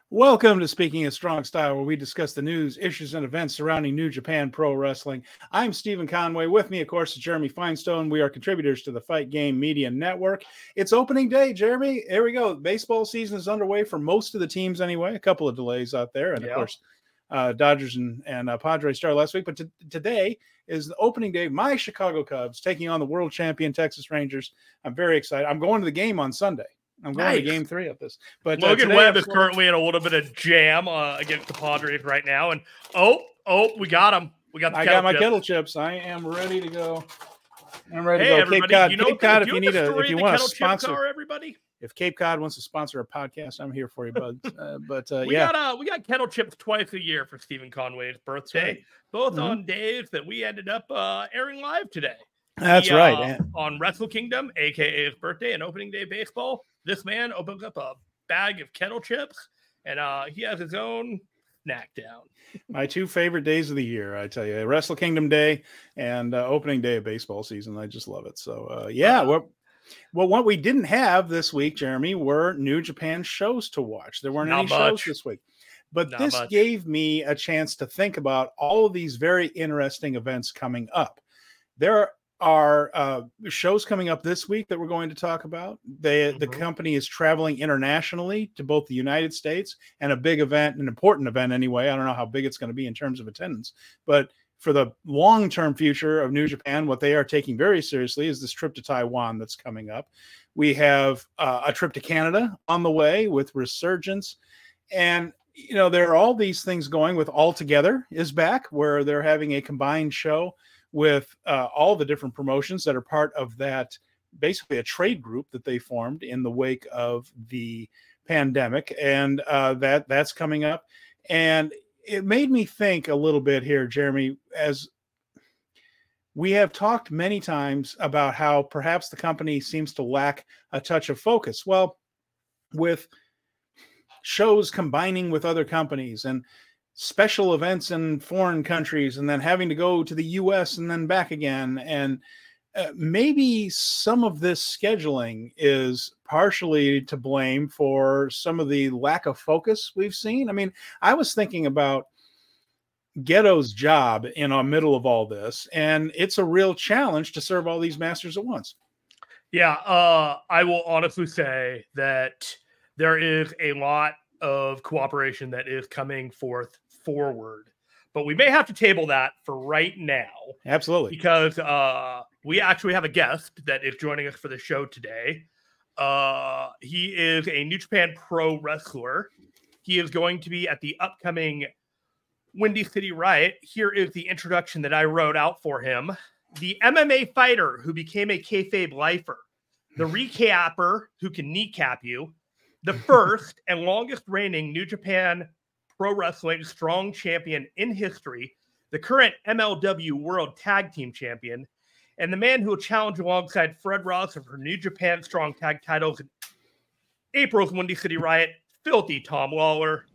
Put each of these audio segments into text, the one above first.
Welcome to Speaking of Strong Style, where we discuss the news, issues, and events surrounding New Japan Pro Wrestling. I'm Stephen Conway. With me, of course, is Jeremy Feinstone. We are contributors to the Fight Game Media Network. It's opening day, Jeremy. Here we go. Baseball season is underway for most of the teams anyway. A couple of delays out there. And, of course, Dodgers and Padres started last week. But today is the opening day. My Chicago Cubs taking on the world champion Texas Rangers. I'm very excited. I'm going to the game on Sunday. I'm going to game 3 of this. But Logan Webb is currently in a little bit of jam against the Padres right now. And we got him. I got my kettle chips. I am ready to go. I'm ready to go. Everybody, Cape Cod, if you want to sponsor everybody. If Cape Cod wants to sponsor a podcast, I'm here for you, bud. We got kettle chips twice a year for Stephen Conway's birthday, right. both on days that we ended up airing live today. That's right. On Wrestle Kingdom, aka his birthday and opening day baseball, this man opens up a bag of kettle chips, and he has his own snack down. My 2 favorite days of the year, I tell you, Wrestle Kingdom Day and opening day of baseball season. I just love it. So, well, what we didn't have this week, Jeremy, were New Japan shows to watch. There weren't any shows this week. But this gave me a chance to think about all of these very interesting events coming up. There are shows coming up this week that we're going to talk about. The company is traveling internationally to both the United States and a big event, an important event anyway. I don't know how big it's going to be in terms of attendance, but for the long-term future of New Japan, what they are taking very seriously is this trip to Taiwan that's coming up. We have a trip to Canada on the way with Resurgence. And, there are all these things going with All Together is back, where they're having a combined show with all the different promotions that are part of that, basically a trade group that they formed in the wake of the pandemic. And that's coming up. And it made me think a little bit here, Jeremy, as we have talked many times about how perhaps the company seems to lack a touch of focus. Well, with shows combining with other companies and special events in foreign countries and then having to go to the US and then back again. And maybe some of this scheduling is partially to blame for some of the lack of focus we've seen. I mean, I was thinking about Ghetto's job in the middle of all this, and it's a real challenge to serve all these masters at once. Yeah, I will honestly say that there is a lot of cooperation that is coming forward, but we may have to table that for right now. Absolutely. Because we actually have a guest that is joining us for the show today. He is a New Japan Pro wrestler. He is going to be at the upcoming Windy City Riot. Here is the introduction that I wrote out for him. The MMA fighter who became a kayfabe lifer. The recapper who can kneecap you. The first and longest reigning New Japan Pro Wrestling Strong Champion in history, the current MLW World Tag Team Champion, and the man who will challenge alongside Fred Rosser for New Japan Strong Tag titles in April's Windy City Riot, Filthy Tom Lawler.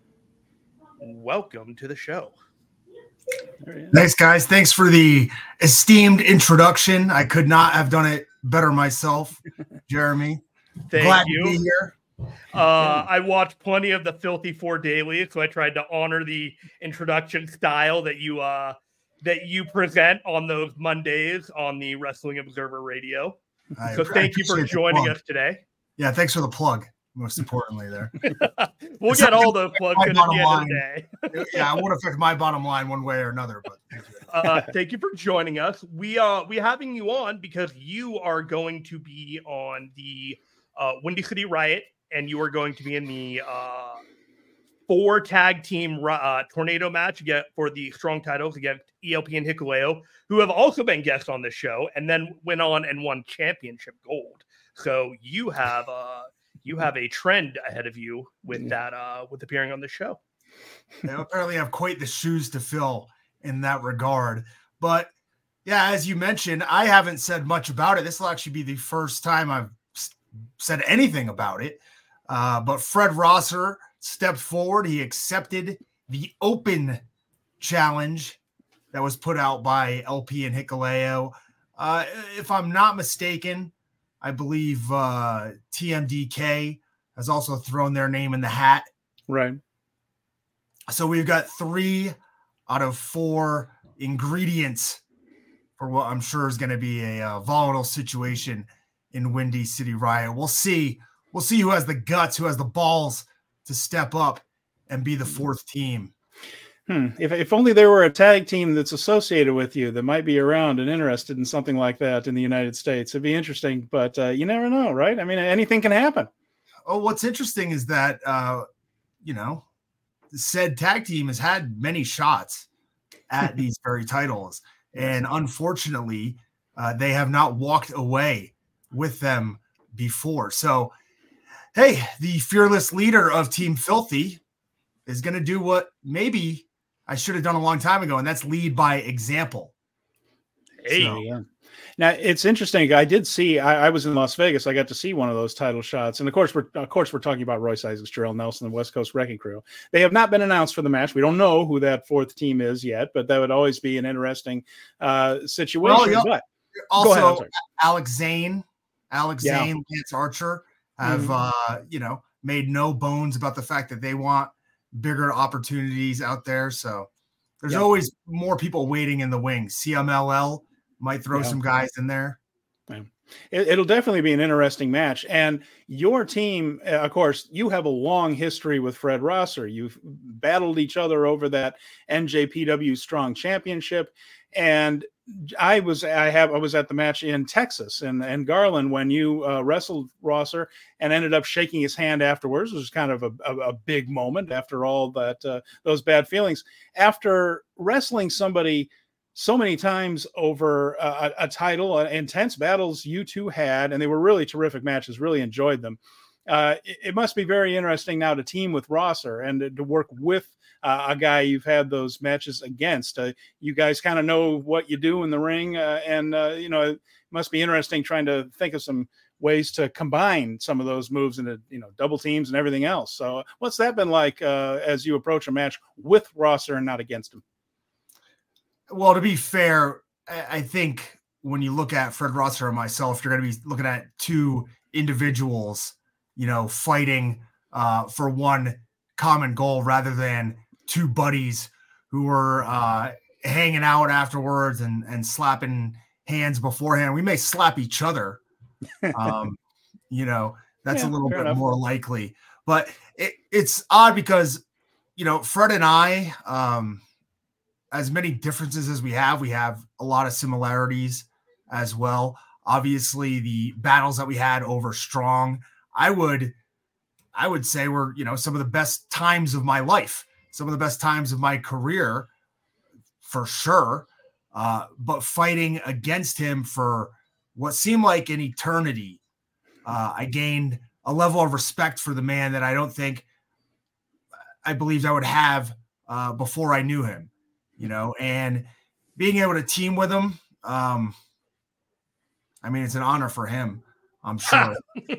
Welcome to the show. Thanks, guys. Thanks for the esteemed introduction. I could not have done it better myself, Jeremy. Glad you. To be here. I watched plenty of the Filthy 4 daily, so I tried to honor the introduction style that you present on those Mondays on the Wrestling Observer Radio. So thank you for joining us today. Yeah, thanks for the plug. Most importantly, there. We'll get all those plugs in at the end of the day. Yeah, it won't affect my bottom line one way or another. But thank you for joining us. We having you on because you are going to be on the Windy City Riot. And you are going to be in the 4 tag team tornado match for the strong titles against ELP and Hikuleo, who have also been guests on this show and then went on and won championship gold. So you have a trend ahead of you with that with appearing on the show. They apparently have quite the shoes to fill in that regard. But yeah, as you mentioned, I haven't said much about it. This will actually be the first time I've said anything about it. But Fred Rosser stepped forward. He accepted the open challenge that was put out by LP and Hikuleo. If I'm not mistaken, I believe TMDK has also thrown their name in the hat Right. So we've got 3 out of 4 ingredients for what I'm sure is going to be a volatile situation in Windy City Riot. We'll see. We'll see who has the guts, who has the balls to step up and be the 4th team. If only there were a tag team that's associated with you that might be around and interested in something like that in the United States. It'd be interesting, but you never know, right? I mean, anything can happen. Oh, what's interesting is that, said tag team has had many shots at these very titles. And unfortunately, they have not walked away with them before. So, hey, the fearless leader of Team Filthy is going to do what maybe I should have done a long time ago, and that's lead by example. Hey. So, yeah. Now it's interesting. I did see. I was in Las Vegas. I got to see one of those title shots, and of course we're talking about Royce Isaacs, Jarrell Nelson, and West Coast Wrecking Crew. They have not been announced for the match. We don't know who that 4th team is yet, but that would always be an interesting situation. Well, but also, Alex Zane, Lance Archer have made no bones about the fact that they want bigger opportunities out there. So there's always more people waiting in the wings. CMLL might throw some guys in there. Yeah. It'll definitely be an interesting match. And your team, of course, you have a long history with Fred Rosser. You've battled each other over that NJPW Strong Championship. And I was at the match in Texas and Garland when you wrestled Rosser and ended up shaking his hand afterwards. It was kind of a big moment after all that those bad feelings. After wrestling somebody so many times over a title, intense battles you two had, and they were really terrific matches. Really enjoyed them. It must be very interesting now to team with Rosser and to work with a guy you've had those matches against. You guys kind of know what you do in the ring, and it must be interesting trying to think of some ways to combine some of those moves into double teams and everything else. So what's that been like as you approach a match with Rosser and not against him? Well, to be fair, I think when you look at Fred Rosser and myself, you're going to be looking at 2 individuals, fighting for one common goal rather than 2 buddies who were hanging out afterwards and slapping hands beforehand. We may slap each other. That's a little bit more likely. But it's odd because, Fred and I, as many differences as we have a lot of similarities as well. Obviously, the battles that we had over Strong, I would say were, some of the best times of my life, some of the best times of my career, for sure. But fighting against him for what seemed like an eternity, I gained a level of respect for the man that I don't think I believed I would have before I knew him. And being able to team with him, it's an honor for him, I'm sure.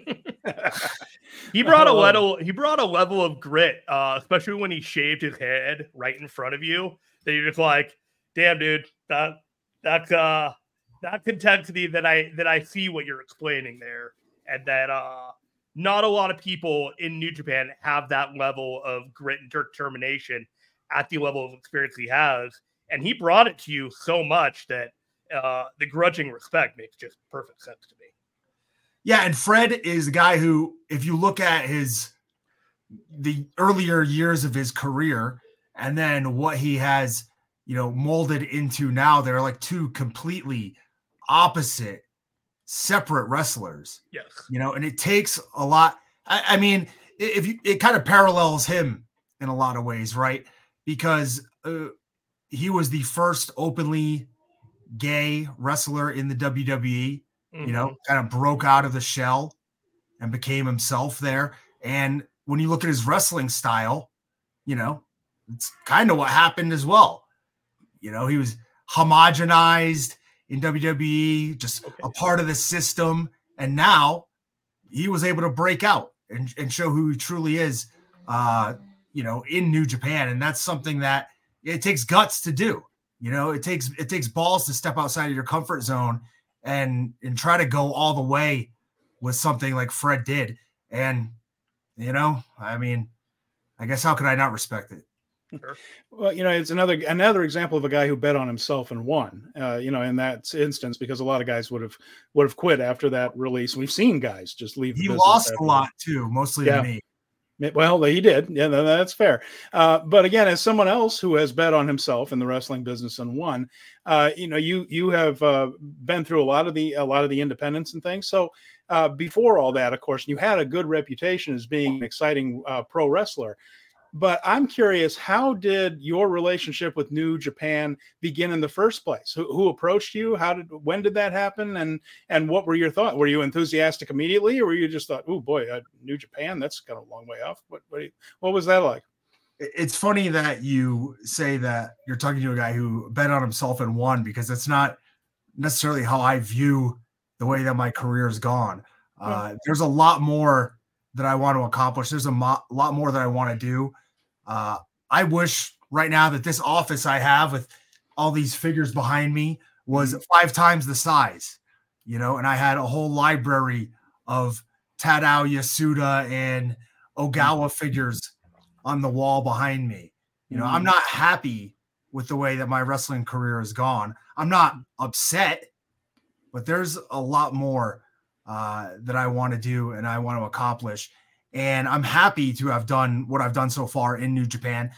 He brought a level of grit, especially when he shaved his head right in front of you, that you're just like, damn, dude, that's intensity that I see what you're explaining there. And that not a lot of people in New Japan have that level of grit and determination at the level of experience he has. And he brought it to you so much that the grudging respect makes just perfect sense to me. Yeah, and Fred is a guy who, if you look at the earlier years of his career and then what he has, molded into now, they're like 2 completely opposite, separate wrestlers. Yes. And it takes a lot. It kind of parallels him in a lot of ways, right? Because he was the first openly gay wrestler in the WWE, kind of broke out of the shell and became himself there. And when you look at his wrestling style, it's kind of what happened as well. He was homogenized in WWE, just a part of the system. And now he was able to break out and show who he truly is, in New Japan. And that's something that it takes guts to do. It takes balls to step outside of your comfort zone and try to go all the way with something like Fred did. And, I guess how could I not respect it? Sure. Well, it's another example of a guy who bet on himself and won. In that instance, because a lot of guys would have quit after that release. We've seen guys just leave. He lost a lot too, mostly to me. Well, he did. Yeah, that's fair. But again, as someone else who has bet on himself in the wrestling business and won, you have been through a lot of the independents and things. So before all that, of course, you had a good reputation as being an exciting pro wrestler. But I'm curious, how did your relationship with New Japan begin in the first place? Who approached you? When did that happen? And what were your thoughts? Were you enthusiastic immediately, or were you just thought, oh boy, New Japan, that's kind of a long way off? What was that like? It's funny that you say that you're talking to a guy who bet on himself and won, because that's not necessarily how I view the way that my career has gone. There's a lot more that I want to accomplish. There's a lot more that I want to do. I wish right now that this office I have with all these figures behind me was 5 times the size, and I had a whole library of Tadao Yasuda and Ogawa figures on the wall behind me. I'm not happy with the way that my wrestling career has gone. I'm not upset, but there's a lot more that I want to do and I want to accomplish. And I'm happy to have done what I've done so far in New Japan.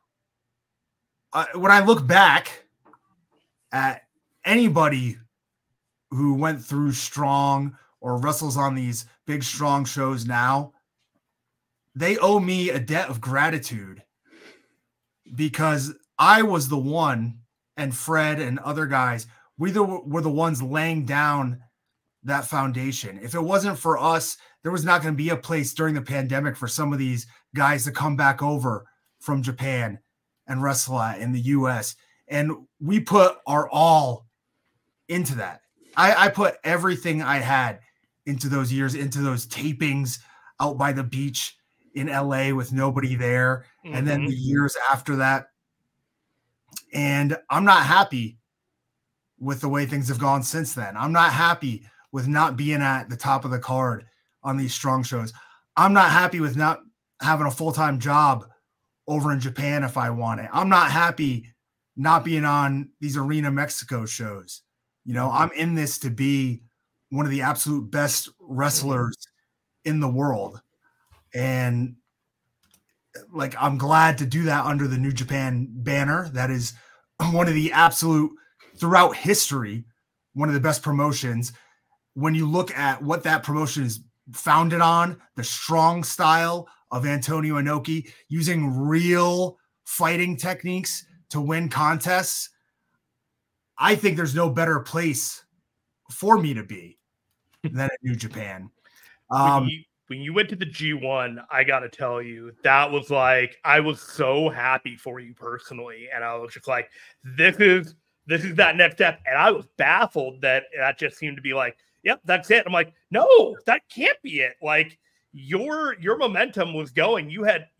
When I look back at anybody who went through Strong or wrestles on these big Strong shows now, they owe me a debt of gratitude, because I was the one, and Fred and other guys, we were the ones laying down that foundation. If it wasn't for us, there was not going to be a place during the pandemic for some of these guys to come back over from Japan and wrestle in the US. And we put our all into that. I put everything I had into those years, into those tapings out by the beach in LA with nobody there. Mm-hmm. And then the years after that. And I'm not happy with the way things have gone since then. I'm not happy with not being at the top of the card on these Strong shows. I'm not happy with not having a full-time job over in Japan if I want it. I'm not happy not being on these Arena Mexico shows. I'm in this to be one of the absolute best wrestlers in the world. And I'm glad to do that under the New Japan banner. That is one of the absolute, throughout history, one of the best promotions. When you look at what that promotion is founded on, the Strong style of Antonio Inoki, using real fighting techniques to win contests, I think there's no better place for me to be than at New Japan. When you went to the G1, I got to tell you, that was I was so happy for you personally. And I was just like, this is that next step. And I was baffled that just seemed to be yep, that's it. I'm like, no, that can't be it. Your momentum was going. You had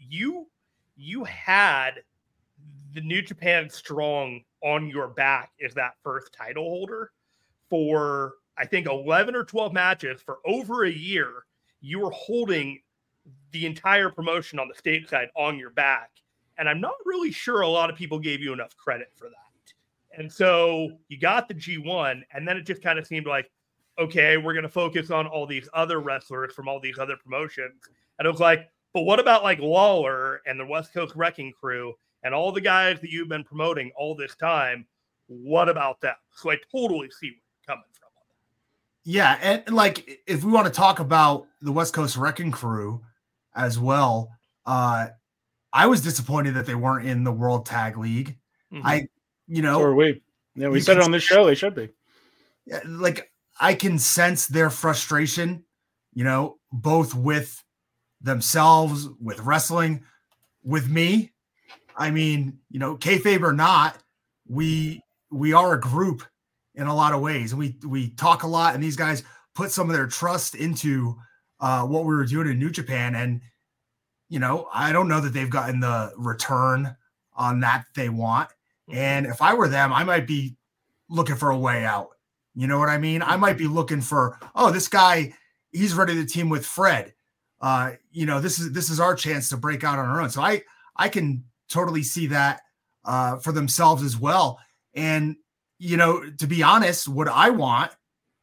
the New Japan Strong on your back as that first title holder for, I think, 11 or 12 matches for over a year. You were holding the entire promotion on the stateside on your back. And I'm not really sure a lot of people gave you enough credit for that. And so you got the G1, and then it just kind of seemed like, okay, we're going to focus on all these other wrestlers from all these other promotions. And it was like, but what about Lawler and the West Coast Wrecking Crew and all the guys that you've been promoting all this time? What about them? So I totally see where you're coming from. Yeah, and if we want to talk about the West Coast Wrecking Crew as well, I was disappointed that they weren't in the World Tag League. Mm-hmm. Or we said it on this show, they should be. Yeah, I can sense their frustration, both with themselves, with wrestling, with me. I mean, kayfabe or not, we are a group in a lot of ways. And we talk a lot, and these guys put some of their trust into what we were doing in New Japan. And, I don't know that they've gotten the return on that they want. And if I were them, I might be looking for a way out. You know what I mean? I might be looking for, this guy, he's ready to team with Fred. this is our chance to break out on our own. So I can totally see that for themselves as well. And, to be honest, what I want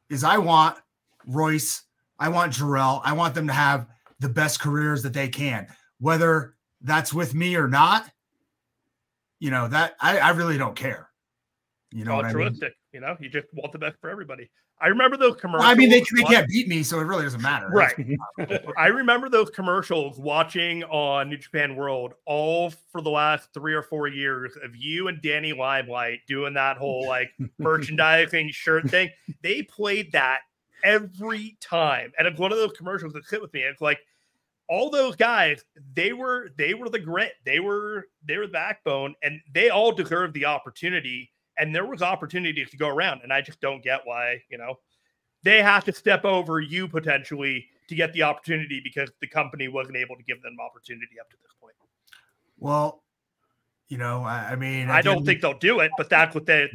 Royce, I want Jarrell, I want them to have the best careers that they can, whether that's with me or not. That I really don't care. Altruistic, you just want the best for everybody. I remember those commercials. I mean, they can't beat me, so it really doesn't matter. Right. I remember those commercials watching on New Japan World all for the last 3 or 4 years of you and Danny Limelight doing that whole merchandising shirt thing. They played that every time. And it's one of those commercials that sit with me. It's like all those guys, they were the grit. They were the backbone, and they all deserved the opportunity. And there was opportunities to go around, and I just don't get why, they have to step over you potentially to get the opportunity because the company wasn't able to give them opportunity up to this point. Well, I mean, I don't think they'll do it, but that's what they're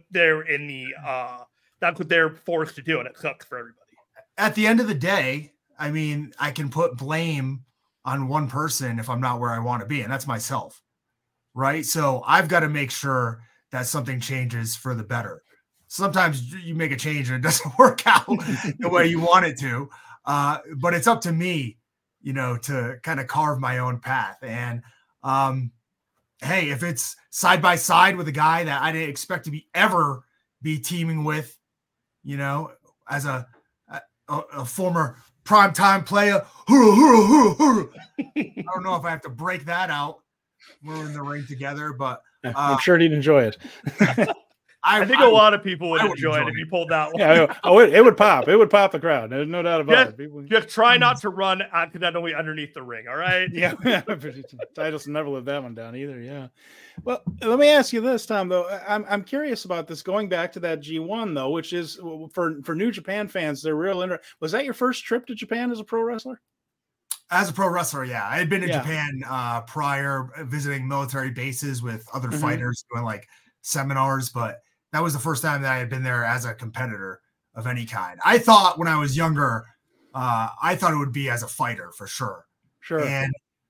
forced to do, and it sucks for everybody. At the end of the day, I mean, I can put blame on one person if I'm not where I want to be, and that's myself, right? So I've got to make sure that something changes for the better. Sometimes you make a change and it doesn't work out the way you want it to. But it's up to me, to kind of carve my own path. And hey, if it's side by side with a guy that I didn't expect to ever be teaming with, as a former primetime player, I don't know if I have to break that out. We're in the ring together, but I'm sure he'd enjoy it. I think a lot of people would enjoy it if you pulled that one. Yeah, it would pop. It would pop the crowd. There's no doubt about it. People... Just try not to run accidentally underneath the ring, all right? Yeah. Titus never lived that one down either, yeah. Well, let me ask you this, Tom, though. I'm curious about this, going back to that G1, though, which is, for New Japan fans, they're real interested. Was that your first trip to Japan as a pro wrestler? As a pro wrestler, yeah. I had been in Japan prior, visiting military bases with other fighters, doing seminars, but that was the first time that I had been there as a competitor of any kind. I thought when I was younger, I thought it would be as a fighter for sure. Sure. And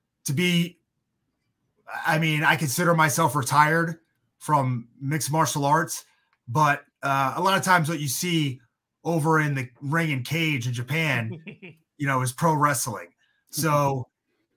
I consider myself retired from mixed martial arts, but a lot of times what you see over in the ring and cage in Japan, is pro wrestling. So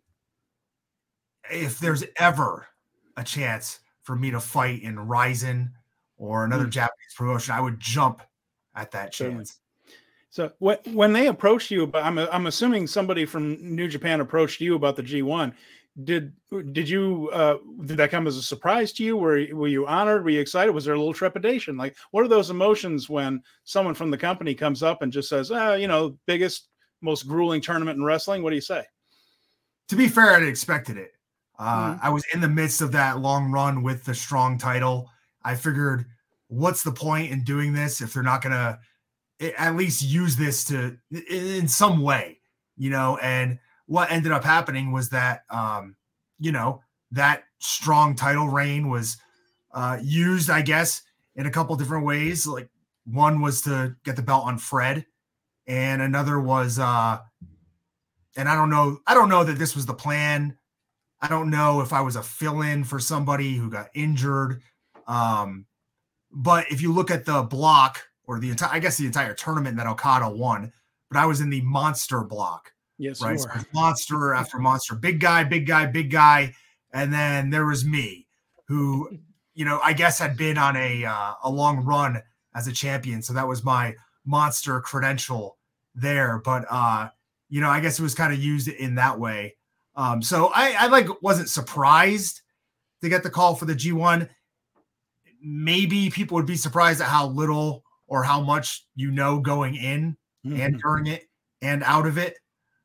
if there's ever a chance for me to fight in Rizin or another Japanese promotion, I would jump at that chance. So when they approached you, but I'm assuming somebody from New Japan approached you about the G1. Did that come as a surprise to you? Were you honored? Were you excited? Was there a little trepidation? What are those emotions when someone from the company comes up and just says, biggest, most grueling tournament in wrestling? What do you say? To be fair, I expected it. I was in the midst of that long run with the Strong title. I figured, what's the point in doing this if they're not going to at least use this in some way, and what ended up happening was that, that Strong title reign was used, I guess, in a couple different ways. One was to get the belt on Fred, and another was, and I don't know that this was the plan. I don't know if I was a fill-in for somebody who got injured. But if you look at the block, or the entire tournament that Okada won, but I was in the monster block. Yes, right. So monster after monster, big guy. And then there was me, who, I guess had been on a long run as a champion. So that was my monster credential there. But, I guess it was kind of used in that way. So I wasn't surprised to get the call for the G1. Maybe people would be surprised at how little or how much going in and during it and out of it.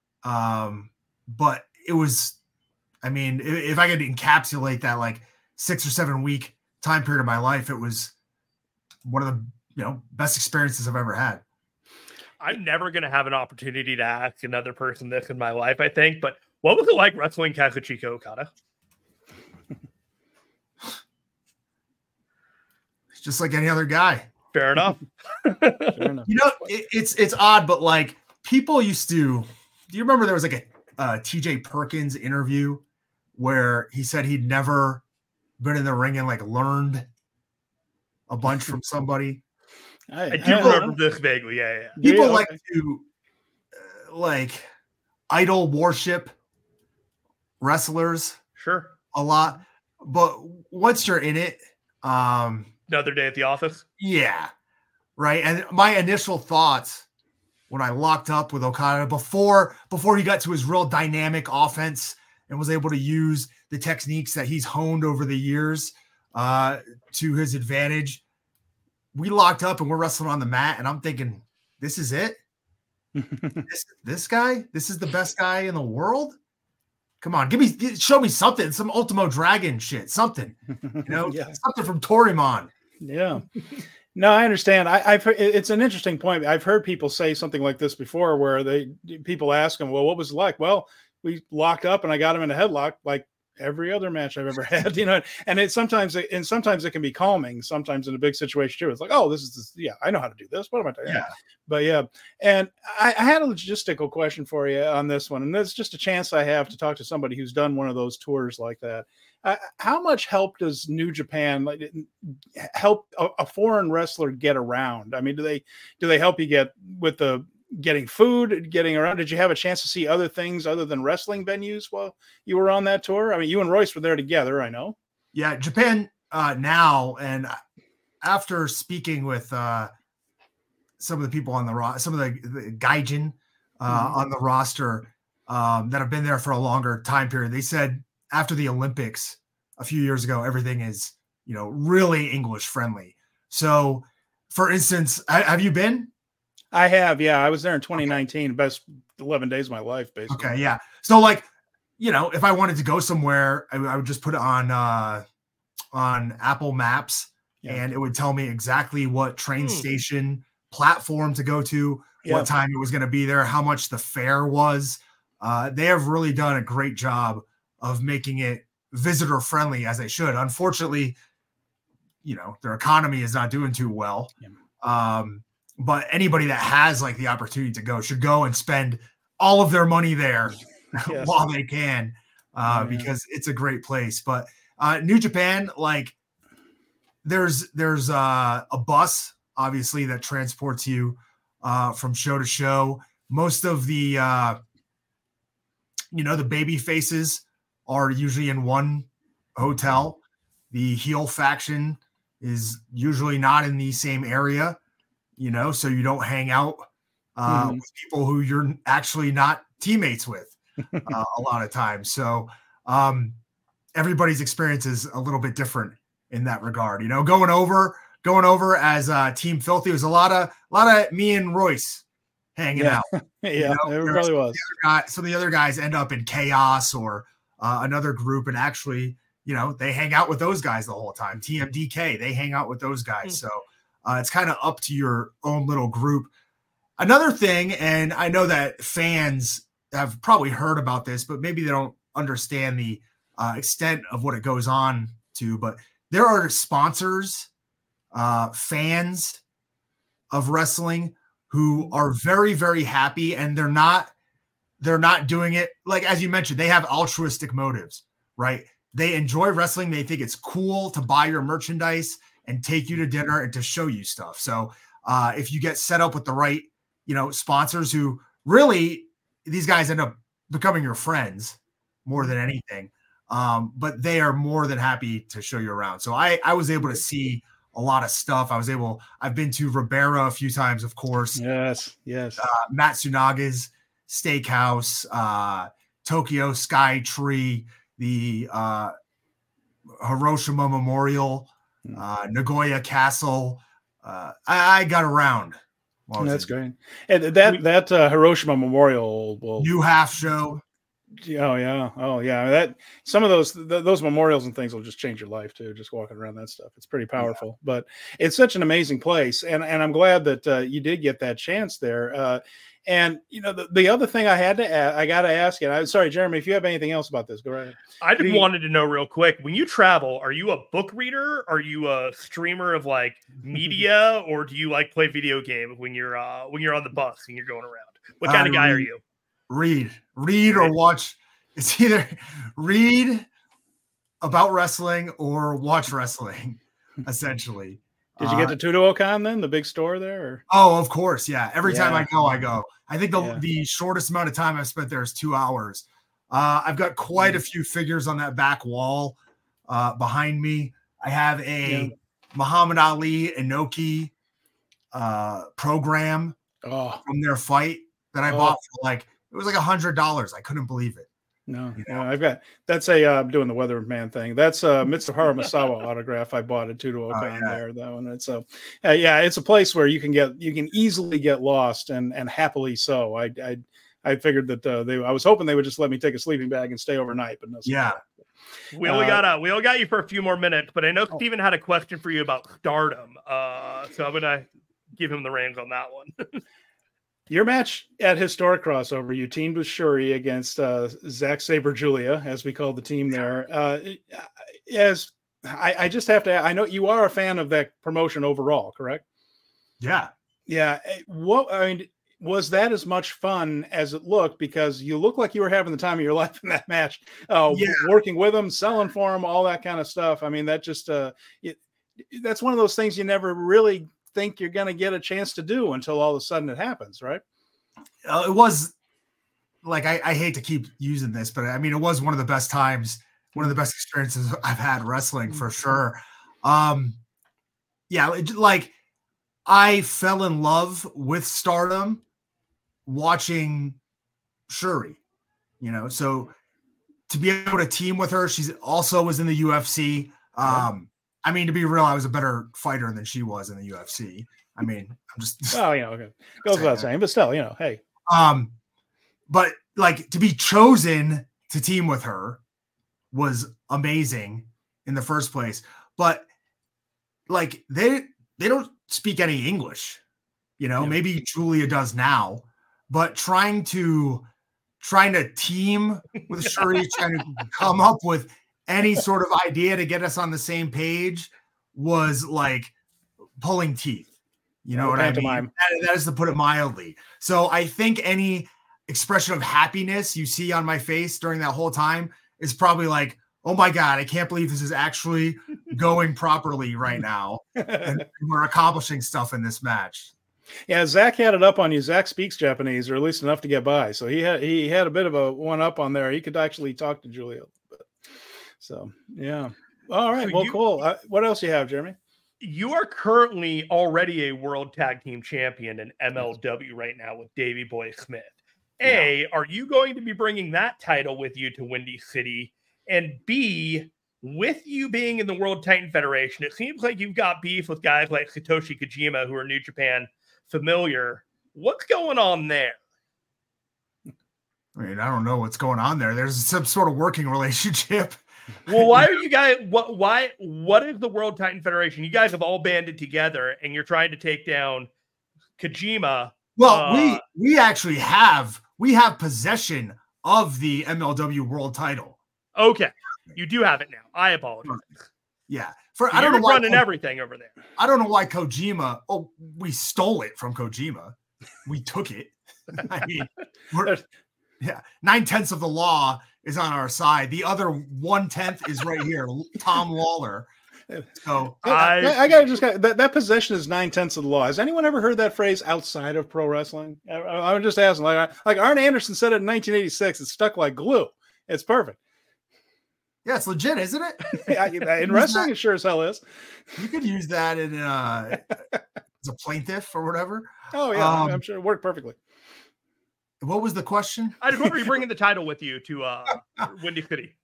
But it was, if I could encapsulate that 6 or 7 week time period of my life, it was one of the best experiences I've ever had. I'm never going to have an opportunity to ask another person this in my life, I think, but what was it like wrestling Kazuchika Okada? It's just like any other guy. Fair enough. It's odd, but people used to, do you remember there was a TJ Perkins interview where he said he'd never been in the ring and like learned a bunch from somebody. I do remember this vaguely. Yeah. People like to like idol worship wrestlers. Sure. A lot. But once you're in it, another day at the office. Yeah. Right. And my initial thoughts when I locked up with Okada before he got to his real dynamic offense and was able to use the techniques that he's honed over the years to his advantage, we locked up and we're wrestling on the mat. And I'm thinking, this is it? this guy? This is the best guy in the world? Come on, show me something, some Ultimo Dragon shit, something, something from Torimon. Yeah. No, I understand. I've heard, it's an interesting point. I've heard people say something like this before, where people ask them, "Well, what was it like?" Well, we locked up, and I got him in a headlock, like every other match I've ever had, And sometimes it can be calming. Sometimes in a big situation too, it's like, "Oh, I know how to do this. What am I doing?" Yeah. But yeah, and I had a logistical question for you on this one, and that's just a chance I have to talk to somebody who's done one of those tours like that. How much help does New Japan help a foreign wrestler get around? I mean, do they help you get with the getting food, getting around? Did you have a chance to see other things other than wrestling venues while you were on that tour? I mean, you and Royce were there together, I know. Yeah, Japan now, and after speaking with some of the people on the some of the gaijin on the roster that have been there for a longer time period, they said after the Olympics a few years ago, everything is, really English friendly. So for instance, have you been? I have. Yeah. I was there in 2019, okay. Best 11 days of my life, basically. Okay. Yeah. So like, if I wanted to go somewhere, I would just put it on Apple Maps and it would tell me exactly what train station platform to go to, what time it was going to be there, how much the fare was. They have really done a great job of making it visitor friendly, as they should. Unfortunately, their economy is not doing too well. But anybody that has like the opportunity to go should go and spend all of their money there while they can, because it's a great place. But New Japan, like there's a bus, obviously, that transports you from show to show. Most of the the baby faces are usually in one hotel. The heel faction is usually not in the same area, so you don't hang out with people who you're actually not teammates with a lot of times. So everybody's experience is a little bit different in that regard. Going over as Team Filthy was a lot of me and Royce hanging out. Yeah, it really was. Some of the other guys end up in Chaos or another group, and actually, they hang out with those guys the whole time. TMDK, they hang out with those guys. So it's kind of up to your own little group. Another thing, and I know that fans have probably heard about this, but maybe they don't understand the extent of what it goes on to, but there are sponsors, fans of wrestling who are very, very happy, and they're not doing it. Like, as you mentioned, they have altruistic motives, right? They enjoy wrestling. They think it's cool to buy your merchandise and take you to dinner and to show you stuff. So if you get set up with the right, sponsors who really, these guys end up becoming your friends more than anything. But they are more than happy to show you around. So I was able to see a lot of stuff. I've been to Ribera a few times, of course. Yes. Matsunaga's Steakhouse, Tokyo Sky Tree, the Hiroshima Memorial, Nagoya Castle. I got around. That's great. And that Hiroshima Memorial New Half Show. Oh yeah. That some of those memorials and things will just change your life too. Just walking around that stuff, it's pretty powerful. But it's such an amazing place, and I'm glad that you did get that chance there. And the other thing I got to ask you. I'm sorry, Jeremy, if you have anything else about this, go right ahead. I just wanted to know real quick: when you travel, are you a book reader? Are you a streamer of like media, or do you like play video games when you're on the bus and you're going around? What kind of guy are you? read or watch. It's either read about wrestling or watch wrestling, essentially. Did you get to Tudo-Okan then, the big store there? Or? Oh, of course. Yeah. Every time I go. I think Yeah. the shortest amount of time I've spent there is 2 hours. I've got quite a few figures on that back wall behind me. I have a Muhammad Ali Inoki program from their fight that I bought for it was like $100. I couldn't believe it. No, I've got that's I'm doing the Weatherman thing. That's Mitsuharu Misawa autograph I bought at Tudo-Okan there though, and it's it's a place where you can easily get lost and happily so. I figured that I was hoping they would just let me take a sleeping bag and stay overnight, but no. We only got you for a few more minutes, but I know Steven had a question for you about Stardom. So I'm gonna give him the reins on that one. Your match at Historic Crossover, you teamed with Shuri against Zack Sabre Julia, as we call the team there. I just have to, I know you are a fan of that promotion overall, correct? Yeah. Yeah. Was that as much fun as it looked? Because you look like you were having the time of your life in that match, working with them, selling for them, all that kind of stuff. I mean, that just, that's one of those things you never really think you're going to get a chance to do until all of a sudden it happens, right? It was like, I hate to keep using this, but I mean, it was one of the best times, one of the best experiences I've had wrestling for sure. I fell in love with Stardom watching Shuri, so to be able to team with her, she's also was in the UFC. I mean, to be real, I was a better fighter than she was in the UFC. I mean, I'm just okay. Goes without saying, but still, hey. But to be chosen to team with her was amazing in the first place. But they don't speak any English, maybe Julia does now, but trying to team with Shuri, trying to come up with any sort of idea to get us on the same page was like pulling teeth. You know what I mean? That is to put it mildly. So I think any expression of happiness you see on my face during that whole time is probably like, oh my God, I can't believe this is actually going properly right now. And we're accomplishing stuff in this match. Yeah, Zach had it up on you. Zach speaks Japanese, or at least enough to get by. So he had a bit of a one up on there. He could actually talk to Julia. So, yeah. All right. So cool. What else you have, Jeremy? You are currently already a world tag team champion in MLW right now with Davey Boy Smith. Are you going to be bringing that title with you to Windy City? And B, with you being in the World Titan Federation, it seems like you've got beef with guys like Satoshi Kojima, who are New Japan familiar. What's going on there? I mean, I don't know what's going on there. There's some sort of working relationship. Well, why are you guys? What is the World Titan Federation? You guys have all banded together, and you're trying to take down Kojima. Well, we actually have possession of the MLW World Title. Okay, you do have it now. I apologize. Yeah, I don't know why running everything over there. I don't know why Kojima. Oh, we stole it from Kojima. We took it. I mean, 9/10 of the law is on our side. The other 1/10 is right here, Tom Lawler. So I gotta that possession is 9/10 of the law. Has anyone ever heard that phrase outside of pro wrestling? I was just asking. Like Arn Anderson said it in 1986. It's stuck like glue. It's perfect. Yeah, it's legit, isn't it? In wrestling, it sure as hell is. You could use that in as a plaintiff or whatever. Oh yeah, I'm sure it worked perfectly. What was the question? I just wonder if you're bringing the title with you to Windy City.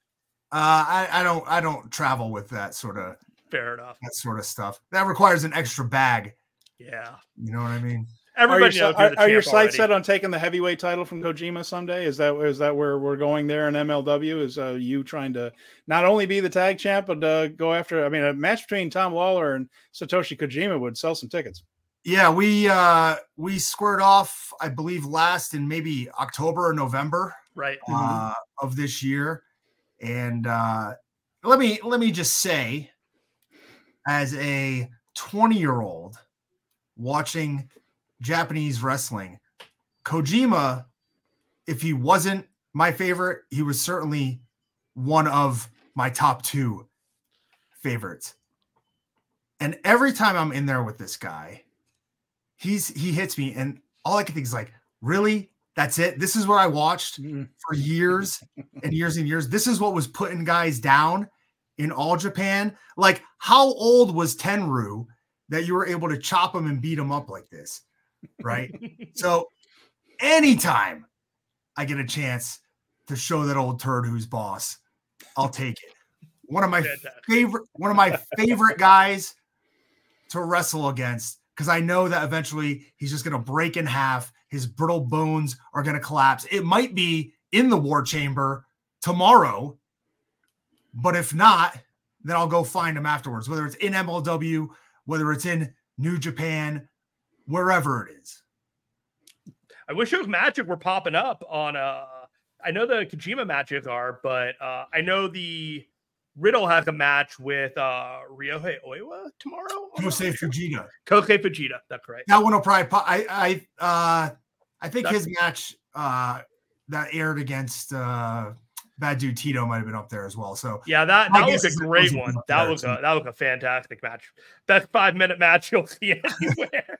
I don't travel with that sort of fair enough. That sort of stuff. That requires an extra bag. Yeah, you know what I mean. Everybody are your sights set on taking the heavyweight title from Kojima someday? Is that where we're going there in MLW? Is you trying to not only be the tag champ, but go after? I mean, a match between Tom Lawler and Satoshi Kojima would sell some tickets. Yeah, we squared off, I believe, last in maybe October or November, right, of this year. And let me just say, as a 20-year-old watching Japanese wrestling, Kojima if he wasn't my favorite, he was certainly one of my top 2 favorites. And every time I'm in there with this guy, he hits me, and all I can think is like, really? That's it? This is what I watched for years and years and years. This is what was putting guys down in All Japan. Like, how old was Tenryu that you were able to chop him and beat him up like this? Right? So anytime I get a chance to show that old turd who's boss, I'll take it. One of my favorite guys to wrestle against, because I know that eventually he's just going to break in half. His brittle bones are going to collapse. It might be in the War Chamber tomorrow, but if not, then I'll go find him afterwards, whether it's in MLW, whether it's in New Japan, wherever it is. I wish those matches were popping up on I know the Kojima matches are, but I know the Riddle has a match with Ryohei Oiwa tomorrow. Kosei Fujita. Kosei Fujita, that's right. That one will probably pop. I think his match that aired against Bad Dude Tito might have been up there as well. So yeah, that was a great one. That was a fantastic match. Best 5-minute match you'll see anywhere.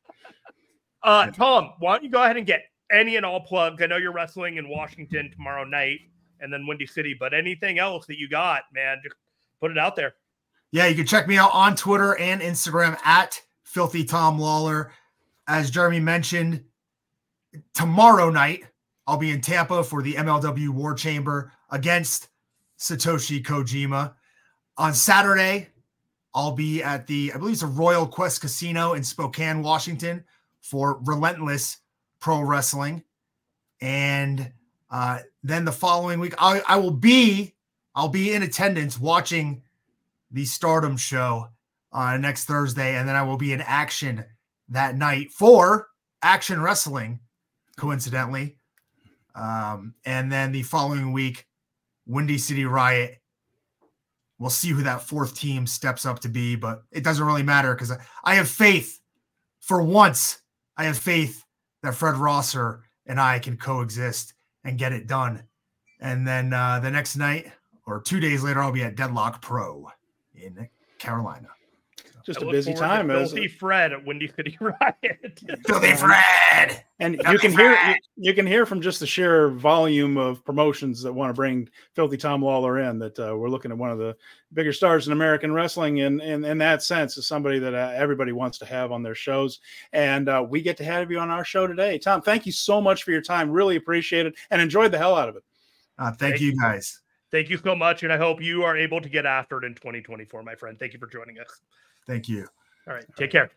Tom, why don't you go ahead and get any and all plugs? I know you're wrestling in Washington tomorrow night and then Windy City, but anything else that you got, man, just put it out there. Yeah, you can check me out on Twitter and Instagram at Filthy Tom Lawler. As Jeremy mentioned, tomorrow night, I'll be in Tampa for the MLW War Chamber against Satoshi Kojima. On Saturday, I'll be at I believe it's a Royal Quest Casino in Spokane, Washington for Relentless Pro Wrestling. And then the following week, I'll be in attendance watching the Stardom show next Thursday. And then I will be in action that night for Action Wrestling, coincidentally. And then the following week, Windy City Riot. We'll see who that 4th team steps up to be, but it doesn't really matter because I have faith. For once, I have faith that Fred Rosser and I can coexist and get it done. And then the next night or 2 days later, I'll be at Deadlock Pro in Carolina. Just a busy time. Filthy Fred at Windy City Riot. Filthy Fred. And you can hear from just the sheer volume of promotions that want to bring Filthy Tom Lawler in that we're looking at one of the bigger stars in American wrestling. And in that sense, is somebody that everybody wants to have on their shows. And we get to have you on our show today. Tom, thank you so much for your time. Really appreciate it and enjoyed the hell out of it. Thank you guys. Thank you so much. And I hope you are able to get after it in 2024, my friend. Thank you for joining us. Thank you. All right. Take care.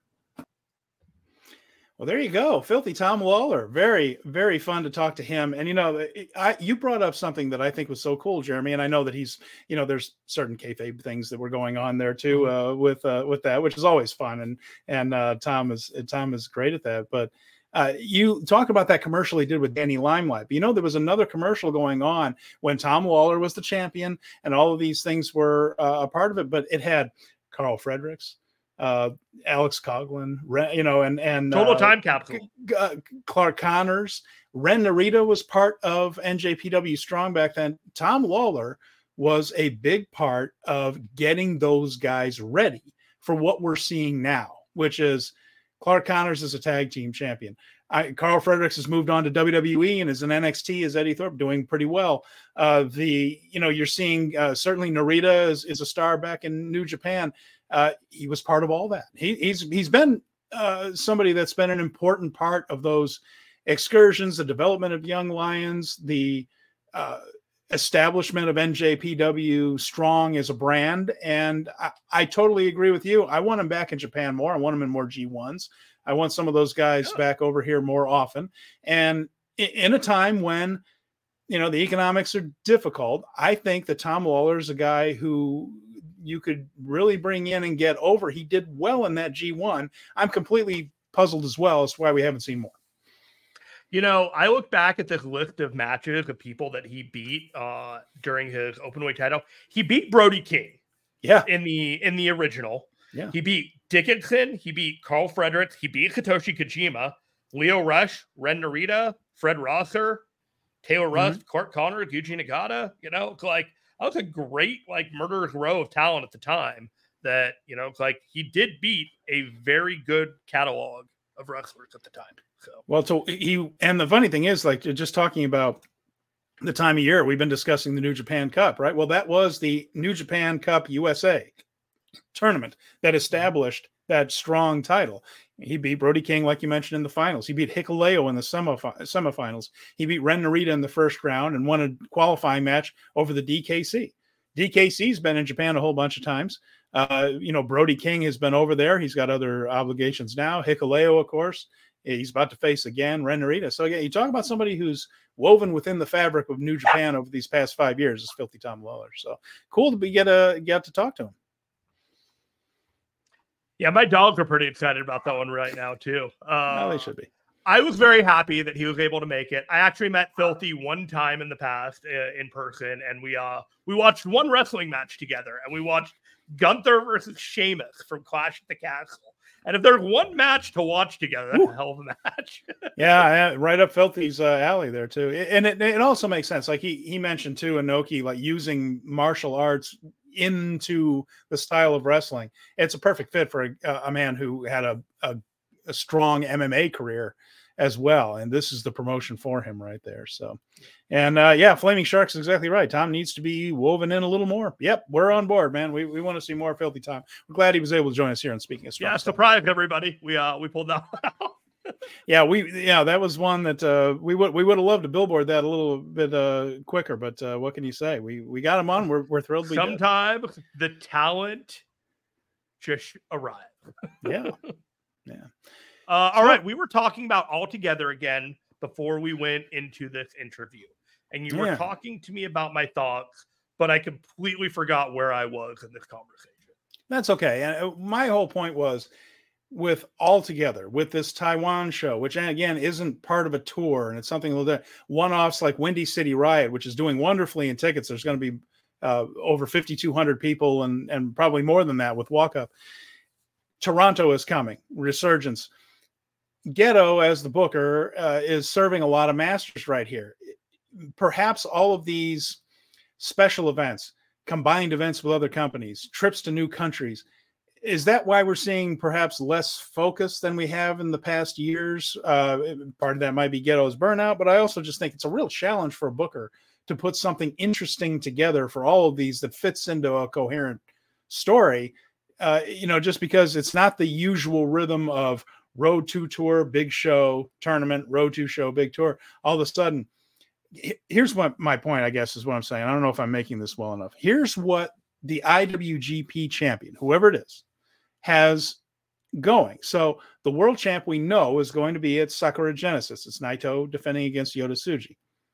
Well, there you go. Filthy Tom Lawler. Very, very fun to talk to him. And, you brought up something that I think was so cool, Jeremy. And I know that he's, there's certain kayfabe things that were going on there too, with that, which is always fun. And Tom is great at that. But you talk about that commercial he did with Danny Limelight. But, there was another commercial going on when Tom Lawler was the champion and all of these things were a part of it, but it had Carl Fredericks, Alex Coughlin, and Total Time Capsule, Clark Connors, Ren Narita was part of NJPW Strong back then. Tom Lawler was a big part of getting those guys ready for what we're seeing now, which is Clark Connors is a tag team champion. Carl Fredericks has moved on to WWE and is in NXT as Eddie Thorpe, doing pretty well. You're seeing certainly Narita is a star back in New Japan. He was part of all that. He's been somebody that's been an important part of those excursions, the development of Young Lions, the establishment of NJPW Strong as a brand. And I totally agree with you. I want him back in Japan more. I want him in more G1s. I want some of those guys back over here more often. And in a time when, the economics are difficult, I think that Tom Lawler is a guy who you could really bring in and get over. He did well in that G1. I'm completely puzzled as well as to why we haven't seen more. I look back at this list of matches of people that he beat during his openweight title. He beat Brody King. Yeah. In the original. Yeah. He beat Dickinson. He beat Carl Fredericks. He beat Satoshi Kojima. Leo Rush, Ren Narita, Fred Rosser, Taylor Rust, Court Connor, Yuji Nagata. You know, like that was a great like murderer's row of talent at the time. That like he did beat a very good catalog of wrestlers at the time. So well, and the funny thing is, like, just talking about the time of year, we've been discussing the New Japan Cup, right? Well, that was the New Japan Cup USA tournament that established that strong title. He beat Brody King, like you mentioned, in the finals. He beat Hikuleo in the semifinals. He beat Ren Narita in the first round and won a qualifying match over the DKC. DKC's been in Japan a whole bunch of times. Brody King has been over there. He's got other obligations now. Hikuleo, of course, he's about to face again Ren Narita. So again, you talk about somebody who's woven within the fabric of New Japan over these past 5 years is Filthy Tom Lawler. So cool to get to talk to him. Yeah, my dogs are pretty excited about that one right now too. They should be. I was very happy that he was able to make it. I actually met Filthy one time in the past in person, and we watched one wrestling match together, and we watched Gunther versus Sheamus from Clash at the Castle. And if there's one match to watch together, that's a hell of a match. Yeah, right up Filthy's alley there too. And it also makes sense. Like he mentioned too, Inoki, like using martial arts into the style of wrestling. It's a perfect fit for a man who had a strong MMA career as well, and this is the promotion for him right there. So, and Flaming Shark's exactly right. Tom needs to be woven in a little more. Yep, we're on board, man. We want to see more Filthy Tom. We're glad he was able to join us here on Speaking of Strong. Yeah, surprised everybody. We pulled that one out. That was one that we would have loved to billboard that a little bit quicker, but what can you say? We got him on. We're thrilled. Sometimes the talent just arrives. Yeah. All right, we were talking about All Together again before we went into this interview, and you were talking to me about my thoughts, but I completely forgot where I was in this conversation. That's okay. And my whole point was, with All Together, with this Taiwan show, which again isn't part of a tour, and it's something a little bit one-offs like Windy City Riot, which is doing wonderfully in tickets. There's going to be over 5,200 people and probably more than that with walk-up. Toronto is coming, Resurgence. Gedo, as the booker, is serving a lot of masters right here. Perhaps all of these special events, combined events with other companies, trips to new countries, is that why we're seeing perhaps less focus than we have in the past years? Part of that might be Gedo's burnout, but I also just think it's a real challenge for a booker to put something interesting together for all of these that fits into a coherent story, just because it's not the usual rhythm of Road 2 tour, big show, tournament, Road 2 show, big tour. All of a sudden, here's what my point, I guess, is what I'm saying. I don't know if I'm making this well enough. Here's what the IWGP champion, whoever it is, has going. So the world champ we know is going to be at Sakura Genesis. It's Naito defending against Yota Tsuji.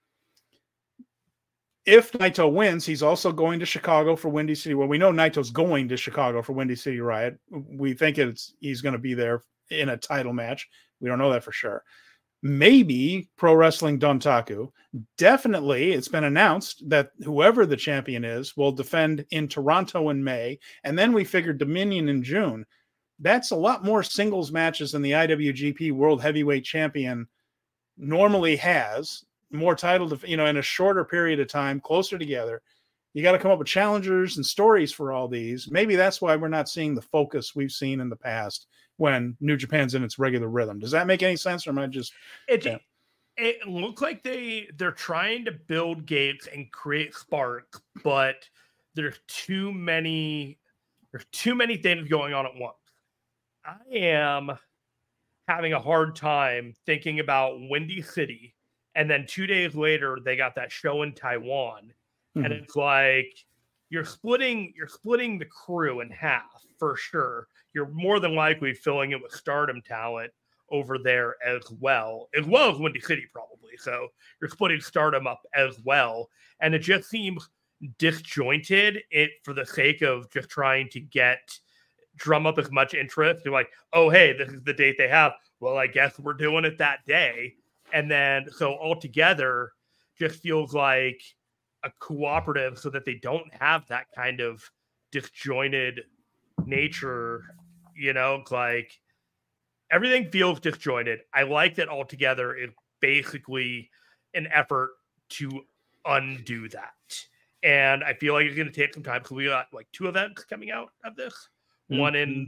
If Naito wins, he's also going to Chicago for Windy City. Well, we know Naito's going to Chicago for Windy City Riot. We think he's going to be there in a title match. We don't know that for sure. Maybe Pro Wrestling Dontaku. Definitely, it's been announced that whoever the champion is will defend in Toronto in May. And then we figured Dominion in June. That's a lot more singles matches than the IWGP World Heavyweight Champion normally has. More title, in a shorter period of time, closer together. You got to come up with challengers and stories for all these. Maybe that's why we're not seeing the focus we've seen in the past when New Japan's in its regular rhythm. Does that make any sense, or am I just? It looks like they're trying to build gates and create spark, but there's too many things going on at once. I am having a hard time thinking about Windy City, and then 2 days later they got that show in Taiwan, and it's like you're splitting the crew in half for sure. You're more than likely filling it with Stardom talent over there as well as Windy City probably. So you're splitting Stardom up as well. And it just seems disjointed for the sake of just trying to drum up as much interest. You're like, oh, hey, this is the date they have. Well, I guess we're doing it that day. And then so altogether just feels like a cooperative so that they don't have that kind of disjointed nature, like everything feels disjointed. I like that Altogether is basically an effort to undo that. And I feel like it's going to take some time because we got like 2 events coming out of this. One in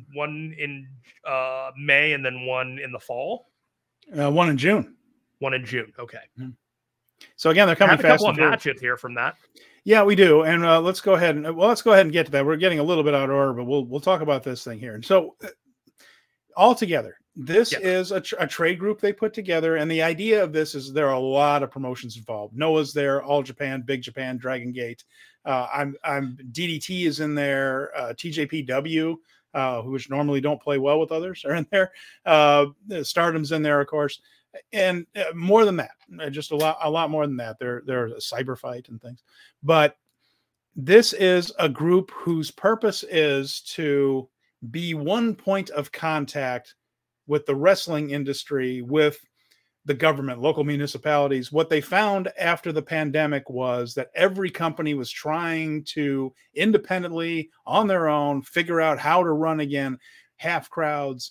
May and then one in the fall. One in June. One in June. Okay. So again, they're coming fast. A couple of matches here from that. Yeah, we do. And let's go ahead and get to that. We're getting a little bit out of order, but we'll talk about this thing here. And so Altogether, this is a trade group they put together. And the idea of this is there are a lot of promotions involved. Noah's there, All Japan, Big Japan, Dragon Gate. I'm DDT is in there. TJPW, which normally don't play well with others, are in there. Stardom's in there, of course. And more than that, just a lot more than that. They're a cyber fight and things. But this is a group whose purpose is to be one point of contact with the wrestling industry, with the government, local municipalities. What they found after the pandemic was that every company was trying to independently, on their own, figure out how to run again, half crowds,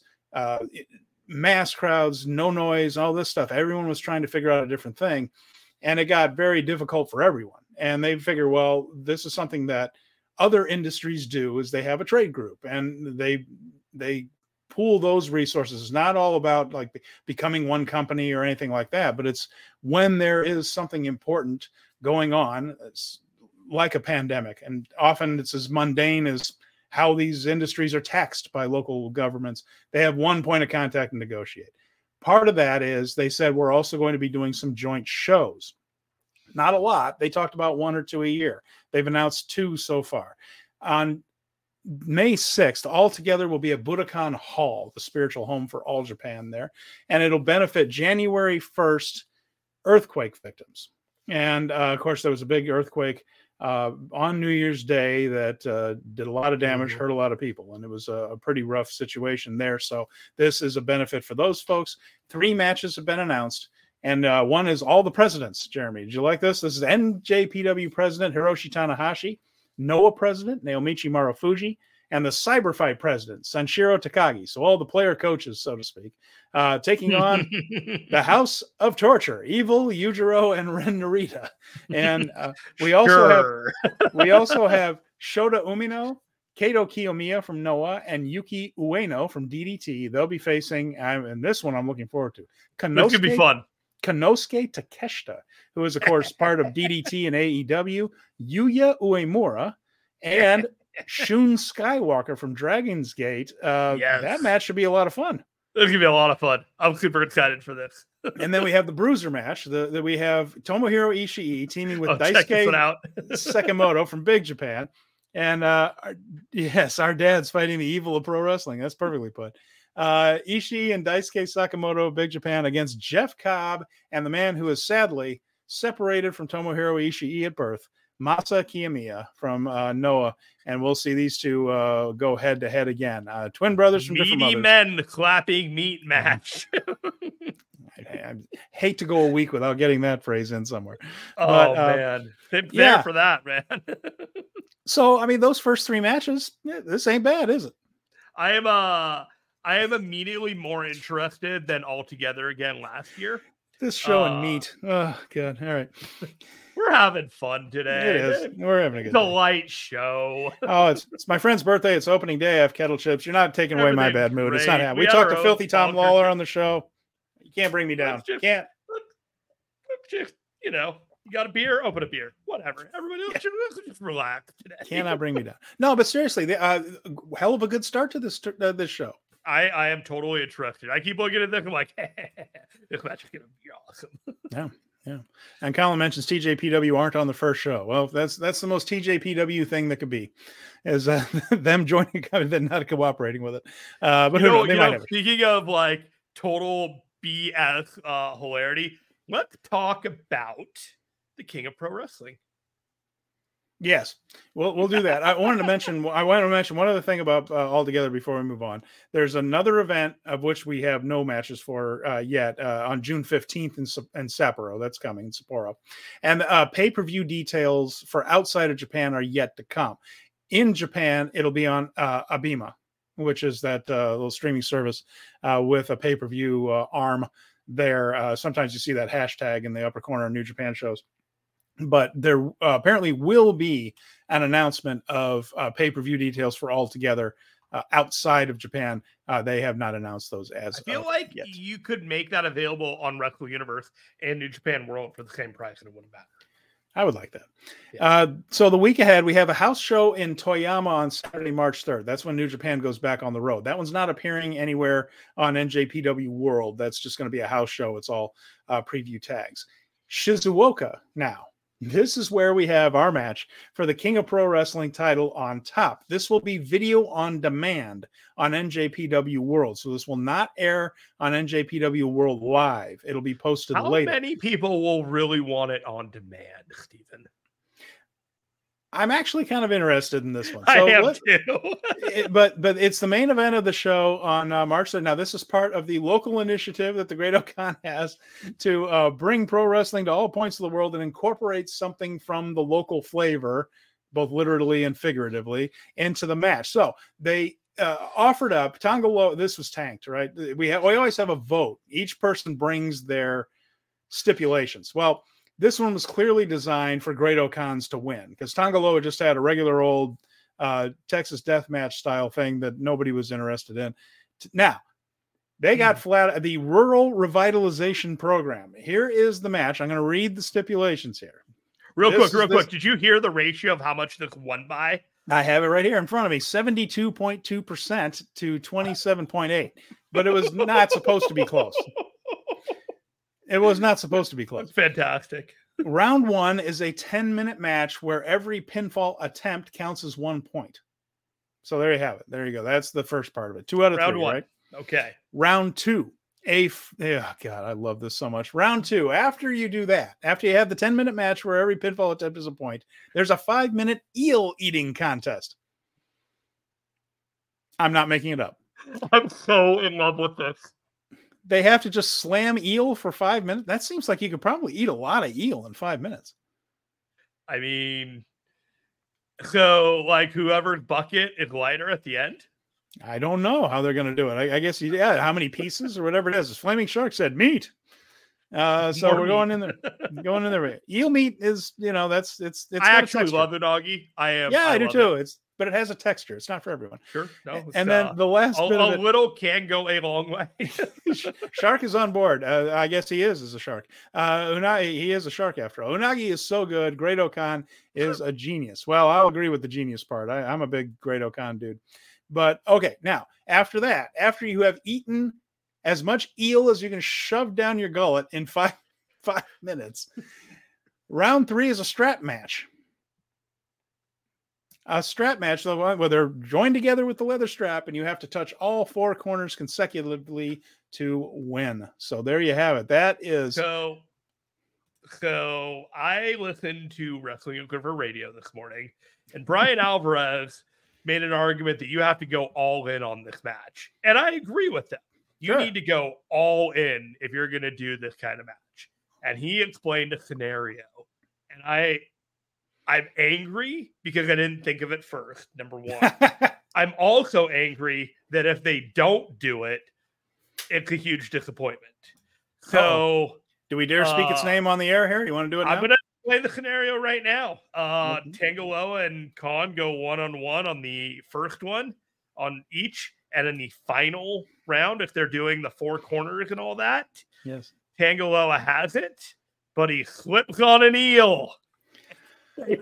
mass crowds, no noise, all this stuff. Everyone was trying to figure out a different thing. And it got very difficult for everyone. And they figure, well, this is something that other industries do, is they have a trade group and they pool those resources. It's not all about like becoming one company or anything like that, but it's when there is something important going on, it's like a pandemic. And often it's as mundane as how these industries are taxed by local governments. They have one point of contact and negotiate. Part of that is they said, we're also going to be doing some joint shows. Not a lot. They talked about 1 or 2 a year. They've announced 2 so far. On May 6th, Altogether will be at Budokan Hall, the spiritual home for All Japan there. And it'll benefit January 1st earthquake victims. And of course, there was a big earthquake on New Year's Day that did a lot of damage, hurt a lot of people. And it was a pretty rough situation there. So this is a benefit for those folks. 3 matches have been announced. And one is all the presidents, Jeremy. Did you like this? This is NJPW president Hiroshi Tanahashi, Noah president Naomichi Marufuji, and the Cyberfight president Sanshiro Takagi. So all the player coaches, so to speak, taking on the House of Torture, Evil, Yujiro, and Ren Narita. And we also have Shota Umino, Kato Kiyomiya from Noah, and Yuki Ueno from DDT. They'll be facing, and this one I'm looking forward to. This could be fun. Konosuke Takeshita, who is, of course, part of DDT and AEW, Yuya Uemura, and Shun Skywalker from Dragon's Gate. That match should be a lot of fun. This is going to be a lot of fun. I'm super excited for this. And then we have the Bruiser match. That we have Tomohiro Ishii teaming with Daisuke Sekimoto from Big Japan. And our dad's fighting the evil of pro wrestling. That's perfectly put. Ishii and Daisuke Sakamoto of Big Japan against Jeff Cobb and the man who is sadly separated from Tomohiro Ishii at birth, Masa Kiyomiya from Noah. And we'll see these two go head to head again. Twin brothers from different mothers. Meaty men clapping meat match. I hate to go a week without getting that phrase in somewhere. Man. There for that, man. So, I mean, those first 3 matches, this ain't bad, is it? I am immediately more interested than Altogether again last year. This show and meat. Oh, good. All right. We're having fun today. It is. We're having a good light show. Oh, it's my friend's birthday. It's opening day. I have kettle chips. You're not taking away my bad mood. Great. It's not happening. We talked to Filthy Tom Lawler on the show. You can't bring me down. You can't. You got a beer? Open a beer. Whatever. Everybody else should just relax today. Cannot bring me down. No, but seriously, hell of a good start to this show. I am totally interested. I keep looking at this. I'm like, this match is going to be awesome. Yeah. And Colin mentions TJPW aren't on the first show. Well, that's the most TJPW thing that could be, is them joining, then not cooperating with it. But who knows? Speaking of like total BS hilarity, let's talk about the King of Pro Wrestling. Yes, we'll do that. I wanted to mention one other thing about Altogether before we move on. There's another event of which we have no matches for yet on June 15th in Sapporo. That's coming in Sapporo, and pay-per-view details for outside of Japan are yet to come. In Japan, it'll be on Abema, which is that little streaming service with a pay-per-view arm there. Sometimes you see that hashtag in the upper corner of New Japan shows. But there apparently will be an announcement of pay-per-view details for All Together outside of Japan. They have not announced those as I feel like yet. You could make that available on Wrestle Universe and New Japan World for the same price, and it wouldn't matter. I would like that. Yeah. So the week ahead, we have a house show in Toyama on Saturday, March 3rd. That's when New Japan goes back on the road. That one's not appearing anywhere on NJPW World. That's just going to be a house show. It's all preview tags. Shizuoka now. This is where we have our match for the King of Pro Wrestling title on top. This will be video on demand on NJPW World. So this will not air on NJPW World Live. It'll be posted later. How many people will really want it on demand, Stephen? I'm actually kind of interested in this one. So I am too. but it's the main event of the show on March 3rd. Now, this is part of the local initiative that the Great-O-Khan has to bring pro wrestling to all points of the world and incorporate something from the local flavor, both literally and figuratively, into the match. So they offered up Tonga Loa. This was tanked, right? We always have a vote. Each person brings their stipulations. Well, this one was clearly designed for Great-O-Khans to win because Tonga Loa just had a regular old Texas deathmatch style thing that nobody was interested in. Now, they got the Rural Revitalization Program. Here is the match. I'm going to read the stipulations here. Real quick. Did you hear the ratio of how much this won by? I have it right here in front of me. 72.2% to 27.8. But it was not supposed to be close. It was not supposed to be close. That's fantastic. Round 1 is a 10-minute match where every pinfall attempt counts as 1 point. So there you have it. There you go. That's the first part of it. 2 out of 3, Round 1. Right? Okay. Round 2. God, I love this so much. Round 2. After you do that, after you have the 10-minute match where every pinfall attempt is a point, there's a 5-minute eel eating contest. I'm not making it up. I'm so in love with this. They have to just slam eel for 5 minutes. That seems like you could probably eat a lot of eel in 5 minutes. I mean, so like whoever's bucket is lighter at the end. I don't know how they're going to do it. I guess, how many pieces or whatever it is. Flaming Shark said meat. So we're going in there. Eel meat is, it's. I actually love it, Augie. I do too. But it has a texture. It's not for everyone. Sure. No, and then the last bit of it, little can go a long way. Shark is on board. I guess he is as a shark. Unagi, he is a shark after all. Unagi is so good. Great-O-Khan is a genius. Well, I'll agree with the genius part. I'm a big Great-O-Khan dude. But okay, now after that, after you have eaten as much eel as you can shove down your gullet in five minutes, round 3 is a strap match. A strap match where they're joined together with the leather strap, and you have to touch all 4 corners consecutively to win. So there you have it. That is so. I listened to Wrestling Observer Radio this morning, and Brian Alvarez made an argument that you have to go all in on this match, and I agree with them. You need to go all in if you're going to do this kind of match. And he explained a scenario, and I'm angry because I didn't think of it first, number 1. I'm also angry that if they don't do it, it's a huge disappointment. So, do we dare speak its name on the air here? You want to do it now? I'm going to play the scenario right now. Tonga Loa and Khan go 1-on-1 on the first one on each. And in the final round, if they're doing the 4 corners and all that, yes, Tonga Loa has it, but he slips on an eel. Gets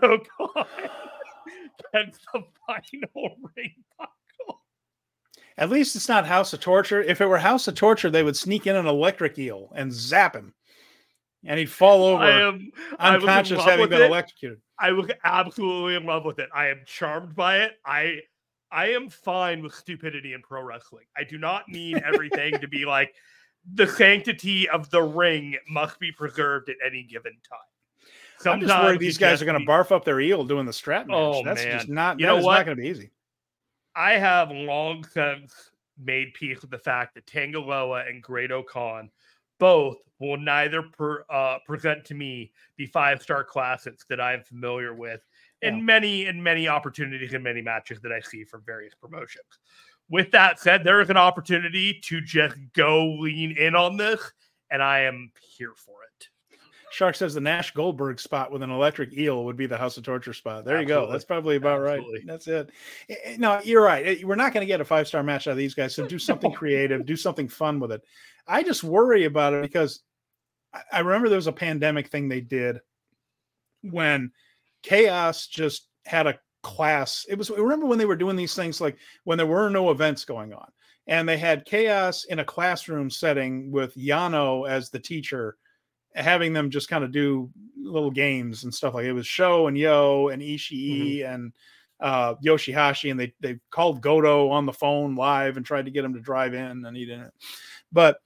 the final ring buckle. At least it's not House of Torture. If it were House of Torture, they would sneak in an electric eel and zap him, and he'd fall over unconscious, having been electrocuted. I was absolutely in love with it. I am charmed by it. I am fine with stupidity in pro wrestling. I do not need everything to be like the sanctity of the ring must be preserved at any given time. I'm just worried these guys are going to barf up their eel doing the strap match. Oh, that's man. just not. You know what? Not going to be easy. I have long since made peace with the fact that Tonga Loa and Great-O-Khan both will neither present to me the 5-star classics that I'm familiar with in many opportunities and many matches that I see from various promotions. with that said, there is an opportunity to just go lean in on this, and I am here for it. Shark says the Nash Goldberg spot with an electric eel would be the House of Torture spot. There Absolutely. you go. That's probably about Absolutely. right. That's it. No, you're right. We're not going to get a 5-star match out of these guys. So do something creative, do something fun with it. I just worry about it because I remember there was a pandemic thing they did when Chaos just had a class. Remember when they were doing these things, like when there were no events going on, and they had Chaos in a classroom setting with Yano as the teacher, having them just kind of do little games and stuff. Like it was Sho and Yo and Ishii and Yoshihashi, and they called Goto on the phone live and tried to get him to drive in, and he didn't. But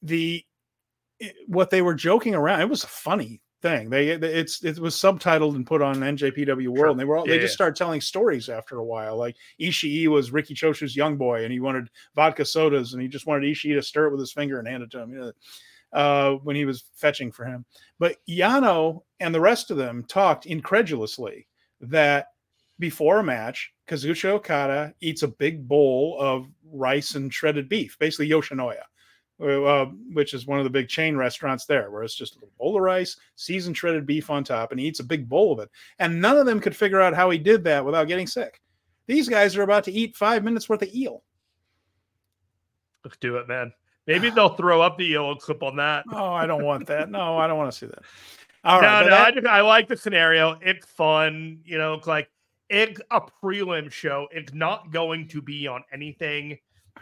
what they were joking around, it was a funny thing. It was subtitled and put on NJPW World, and they just started telling stories after a while. Like Ishii was Ricky Choshu's young boy, and he wanted vodka sodas, and he just wanted Ishii to stir it with his finger and hand it to him. When he was fetching for him. But Yano and the rest of them talked incredulously that before a match, Kazuchika Okada eats a big bowl of rice and shredded beef, basically Yoshinoya, which is one of the big chain restaurants there, where it's just a bowl of rice, seasoned shredded beef on top, and he eats a big bowl of it. And none of them could figure out how he did that without getting sick. These guys are about to eat 5 minutes worth of eel. Let's do it, man. Maybe they'll throw up the eel and clip on that. Oh, I don't want that. No, I don't want to see that. All right. I like the scenario. It's fun. It's like it's a prelim show. It's not going to be on anything.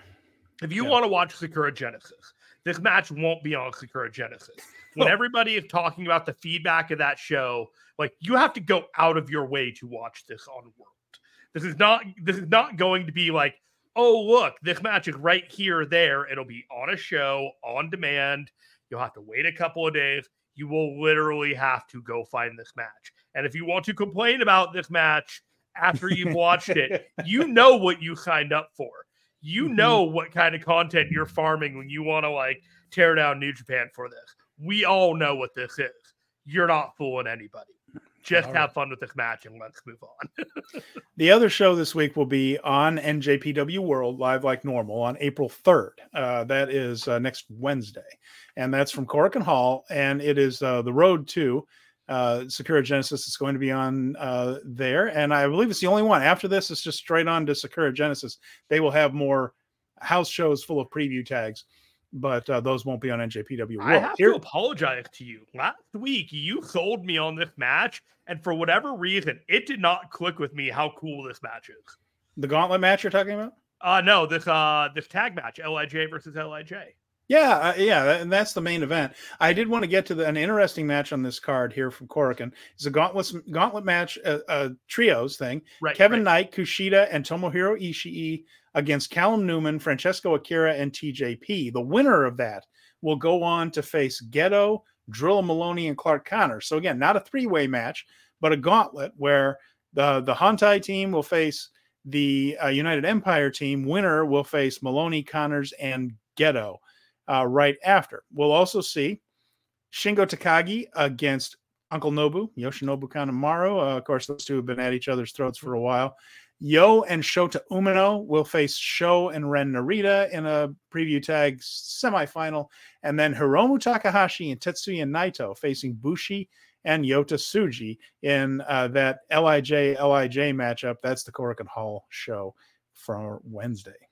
If you want to watch Sakura Genesis, this match won't be on Sakura Genesis. When everybody is talking about the feedback of that show, like you have to go out of your way to watch this on World. This is not going to be like, oh, look, this match is right here or there. It'll be on a show, on demand. You'll have to wait a couple of days. You will literally have to go find this match. And if you want to complain about this match after you've watched it, you know what you signed up for. You know what kind of content you're farming when you want to tear down New Japan for this. We all know what this is. You're not fooling anybody. Just have fun with this match and let's move on. The other show this week will be on NJPW World live like normal on April 3rd. That is next Wednesday. And that's from Korakuen Hall. And it is the road to Sakura Genesis. It's going to be on there. And I believe it's the only one. After this, it's just straight on to Sakura Genesis. They will have more house shows full of preview tags, but those won't be on NJPW World. I have to apologize to you. Last week, you sold me on this match, and for whatever reason, it did not click with me how cool this match is. The gauntlet match you're talking about? No, this tag match, LIJ versus LIJ. Yeah, and that's the main event. I did want to get to an interesting match on this card here from Korakuen. It's a gauntlet match, trios thing. Right, Kevin Knight, Kushida, and Tomohiro Ishii against Callum Newman, Francesco Akira, and TJP. The winner of that will go on to face Gedo, Drilla Maloney, and Clark Connor. So again, not a three-way match, but a gauntlet where the Hantai team will face the United Empire team. Winner will face Maloney, Connors, and Gedo right after. We'll also see Shingo Takagi against Uncle Nobu, Yoshinobu Kanemaru. Of course, those two have been at each other's throats for a while. Yo and Shota Umino will face Sho and Ren Narita in a preview tag semifinal. And then Hiromu Takahashi and Tetsuya Naito facing Bushi and Yota Tsuji in that LIJ matchup. That's the Korakuen Hall show for Wednesday.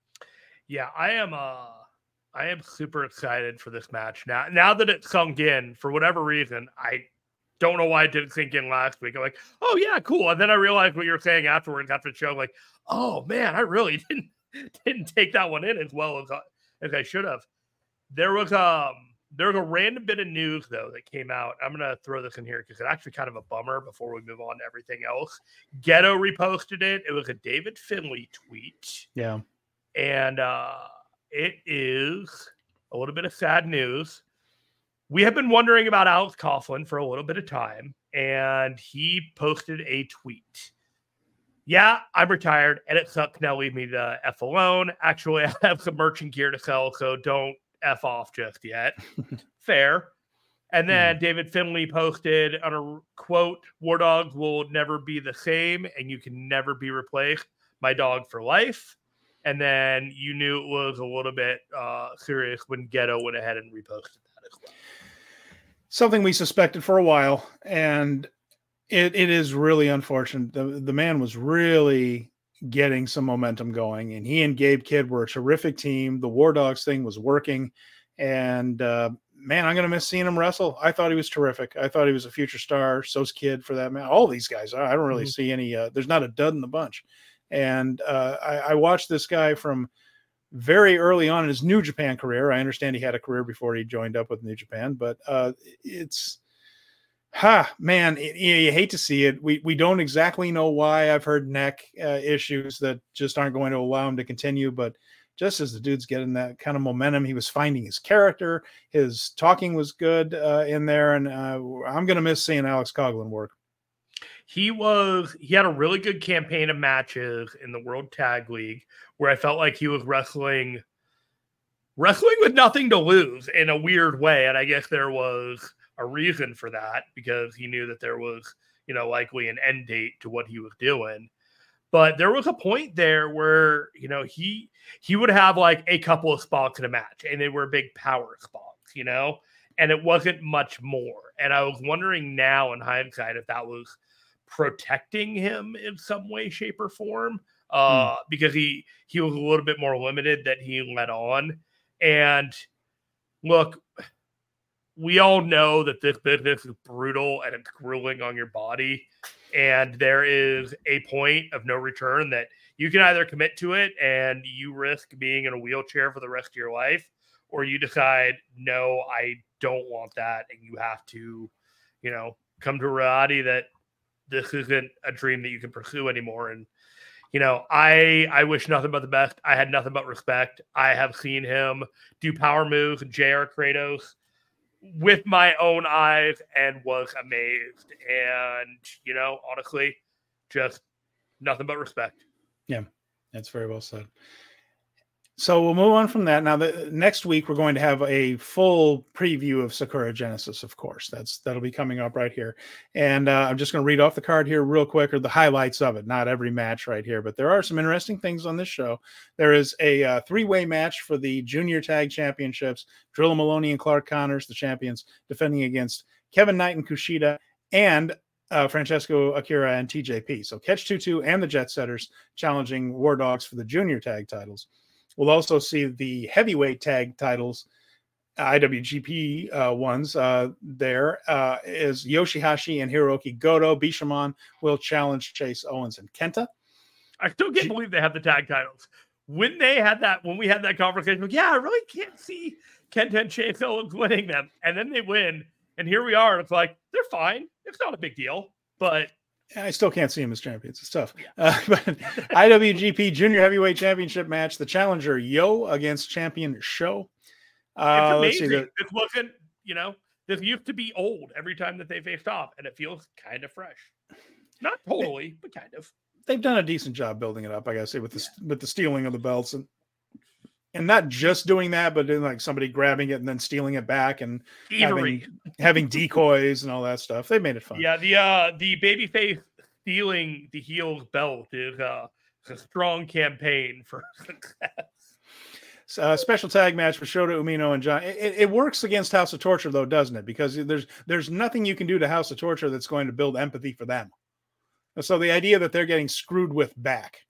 Yeah, I am super excited for this match. Now that it's sunk in, for whatever reason, I don't know why it didn't sink in last week. I'm like, oh yeah, cool. And then I realized what you were saying afterwards after the show. Like, oh man, I really didn't take that one in as well as I should have. There was a random bit of news though that came out. I'm gonna throw this in here because it's actually kind of a bummer before we move on to everything else. Gedo reposted it. It was a David Finlay tweet. Yeah. And it is a little bit of sad news. We have been wondering about Alex Coughlin for a little bit of time, and he posted a tweet. Yeah, I'm retired, and it sucks. Now leave me the F alone. Actually, I have some merchant gear to sell, so don't F off just yet. Fair. And then David Finlay posted on a quote, "War Dogs will never be the same, and you can never be replaced. My dog for life." And then you knew it was a little bit serious when Gedo went ahead and reposted that as well. Something we suspected for a while, and it is really unfortunate. The man was really getting some momentum going, and he and Gabe Kidd were a terrific team. The War Dogs thing was working, and man, I'm going to miss seeing him wrestle. I thought he was terrific. I thought he was a future star. So's Kidd, for that man. All these guys, I don't really see any, there's not a dud in the bunch. And I watched this guy from very early on in his New Japan career. I understand he had a career before he joined up with New Japan, but man, you hate to see it. We don't exactly know why. I've heard neck issues that just aren't going to allow him to continue, but just as the dude's getting that kind of momentum, he was finding his character. His talking was good in there, and I'm going to miss seeing Alex Coughlin work. He had a really good campaign of matches in the World Tag League where I felt like he was wrestling with nothing to lose in a weird way. And I guess there was a reason for that because he knew that there was, likely an end date to what he was doing. But there was a point there where, he would have like a couple of spots in a match and they were big power spots, and it wasn't much more. And I was wondering now in hindsight if that was protecting him in some way, shape, or form, because he was a little bit more limited that he let on. And look, we all know that this business is brutal and it's grueling on your body. And there is a point of no return that you can either commit to it and you risk being in a wheelchair for the rest of your life, or you decide, no, I don't want that. And you have to, come to reality that this isn't a dream that you can pursue anymore. And, I wish nothing but the best. I had nothing but respect. I have seen him do power moves and JR Kratos with my own eyes and was amazed. And, honestly, just nothing but respect. Yeah, that's very well said. So we'll move on from that. Now, next week, we're going to have a full preview of Sakura Genesis, of course. That'll be coming up right here. And I'm just going to read off the card here real quick, or the highlights of it. Not every match right here, but there are some interesting things on this show. There is a three-way match for the Junior Tag Championships. Drilla Maloney and Clark Connors, the champions, defending against Kevin Knight and Kushida, and Francesco Akira and TJP. So Catch 2-2 and the Jet Setters challenging War Dogs for the Junior Tag titles. We'll also see the heavyweight tag titles, IWGP ones. There is Yoshihashi and Hiroki Goto. Bishamon will challenge Chase Owens and Kenta. I still can't believe they have the tag titles. When we had that conversation, I really can't see Kenta and Chase Owens winning them. And then they win. And here we are. And it's like, they're fine. It's not a big deal. But I still can't see him as champions. It's tough. Yeah. But IWGP Junior Heavyweight Championship match, the challenger Yo against champion Sho. It's amazing. This wasn't, this used to be old every time that they faced off, and it feels kind of fresh. Not totally, but kind of. They've done a decent job building it up, I gotta say, with the stealing of the belts and not just doing that, but then like somebody grabbing it and then stealing it back and having decoys and all that stuff. They made it fun. Yeah, the babyface stealing the heel's belt is a strong campaign for success. Special tag match with Shota Umino and John. It works against House of Torture though, doesn't it? Because there's nothing you can do to House of Torture that's going to build empathy for them. So the idea that they're getting screwed with back.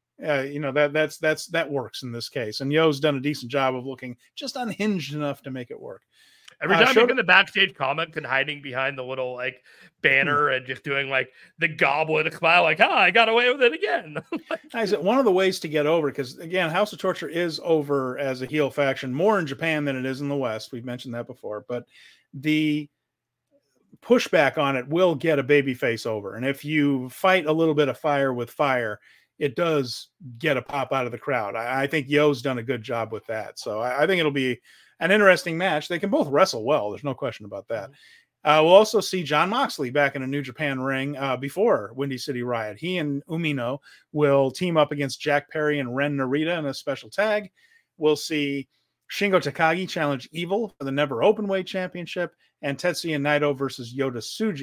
That works in this case, and Yo's done a decent job of looking just unhinged enough to make it work. Every time he's in the backstage comments and hiding behind the little banner and just doing the goblet smile, I got away with it again. I said one of the ways to get over, because again, House of Torture is over as a heel faction more in Japan than it is in the West. We've mentioned that before, but the pushback on it will get a babyface over, and if you fight a little bit of fire with fire, it does get a pop out of the crowd. I think Yo's done a good job with that. So I think it'll be an interesting match. They can both wrestle well. There's no question about that. We'll also see Jon Moxley back in a New Japan ring before Windy City Riot. He and Umino will team up against Jack Perry and Ren Narita in a special tag. We'll see Shingo Takagi challenge Evil for the Never Openweight Championship, and Tetsuya Naito versus Yota Tsuji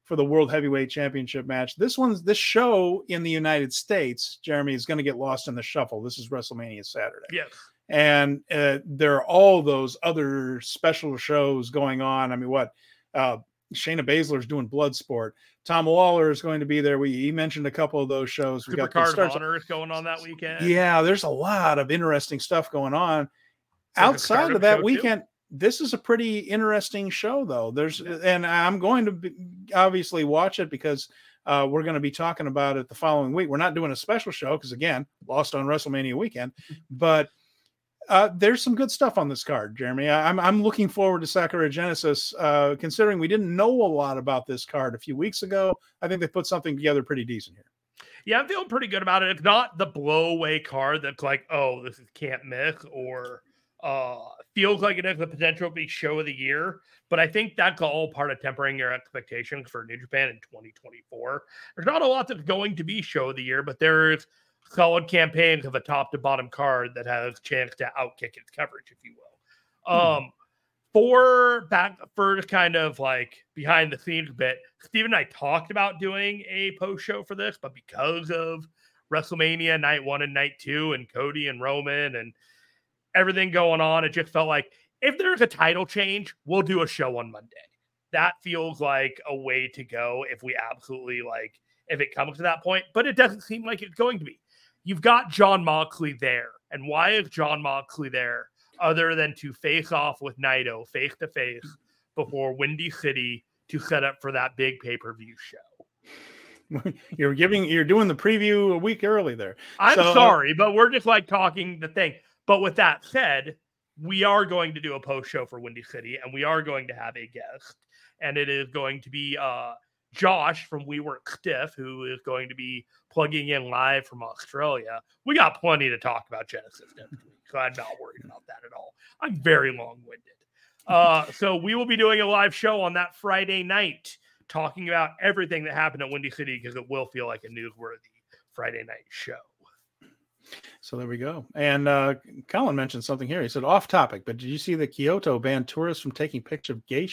for the World Heavyweight Championship match. This show in the United States, Jeremy, is going to get lost in the shuffle. This is WrestleMania Saturday. Yes. And there are all those other special shows going on. I mean, Shayna Baszler's doing Bloodsport. Tom Lawler is going to be there. He mentioned a couple of those shows. We got Card of Honor is going on that weekend. Yeah, there's a lot of interesting stuff going on. Outside of that weekend, this is a pretty interesting show, though. And I'm going to obviously watch it because we're going to be talking about it the following week. We're not doing a special show because, again, lost on WrestleMania weekend. But there's some good stuff on this card, Jeremy. I'm looking forward to Sakura Genesis, considering we didn't know a lot about this card a few weeks ago. I think they put something together pretty decent here. Yeah, I'm feeling pretty good about it. It's not the blowaway card that's like, oh, this is can't miss, or feels like it has the potential to be show of the year. But I think that's all part of tempering your expectations for New Japan in 2024. There's not a lot that's going to be show of the year, but there's solid campaigns of a top to bottom card that has a chance to outkick its coverage, if you will. For kind of like behind the scenes bit, Steve and I talked about doing a post show for this, but because of WrestleMania night 1 and night 2 and Cody and Roman and everything going on, it just felt like if there's a title change, we'll do a show on Monday. That feels like a way to go if we absolutely if it comes to that point, but it doesn't seem like it's going to be. You've got Jon Moxley there. And why is Jon Moxley there other than to face off with Naito face to face before Windy City to set up for that big pay-per-view show? You're doing the preview a week early there. I'm sorry, but we're just talking the thing. But with that said, we are going to do a post show for Windy City, and we are going to have a guest, and it is going to be Josh from We Work Stiff, who is going to be plugging in live from Australia. We got plenty to talk about Genesis next week, so I'm not worried about that at all. I'm very long-winded. So we will be doing a live show on that Friday night, talking about everything that happened at Windy City, because it will feel like a newsworthy Friday night show. So there we go. And Colin mentioned something here. He said, off topic, but did you see that Kyoto banned tourists from taking pictures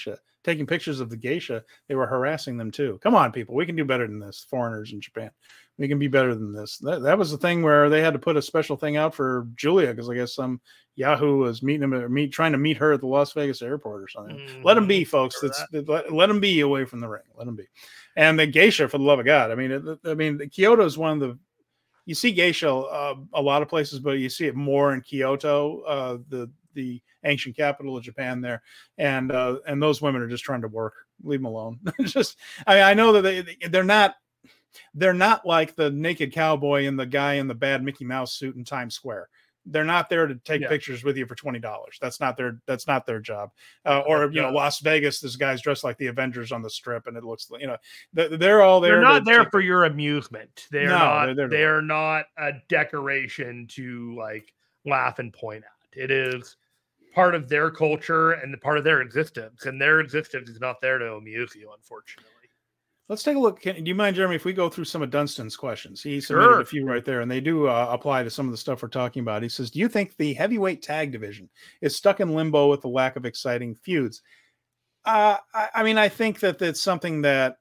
of the geisha? They were harassing them too. Come on, people. We can do better than this. Foreigners in Japan. We can be better than this. That was the thing where they had to put a special thing out for Julia because I guess some Yahoo was trying to meet her at the Las Vegas airport or something. Let them be, folks. Let them be away from the ring. Let them be. And the geisha, for the love of God. I mean, Kyoto is one of the. You see geisha a lot of places, but you see it more in Kyoto, the ancient capital of Japan there. And those women are just trying to work. Leave them alone. I know that they're not like the naked cowboy and the guy in the bad Mickey Mouse suit in Times Square. They're not there to take pictures with you for $20. That's not their job. Or Las Vegas, this guy's dressed like the Avengers on the Strip, and it looks they're all there. They're not there for your amusement. They're not a decoration to laugh and point at. It is part of their culture and part of their existence, and their existence is not there to amuse you, unfortunately. Let's take a look. Do you mind, Jeremy, if we go through some of Dunstan's questions? He submitted a few right there, and they do apply to some of the stuff we're talking about. He says, do you think the heavyweight tag division is stuck in limbo with the lack of exciting feuds? I think that that's something that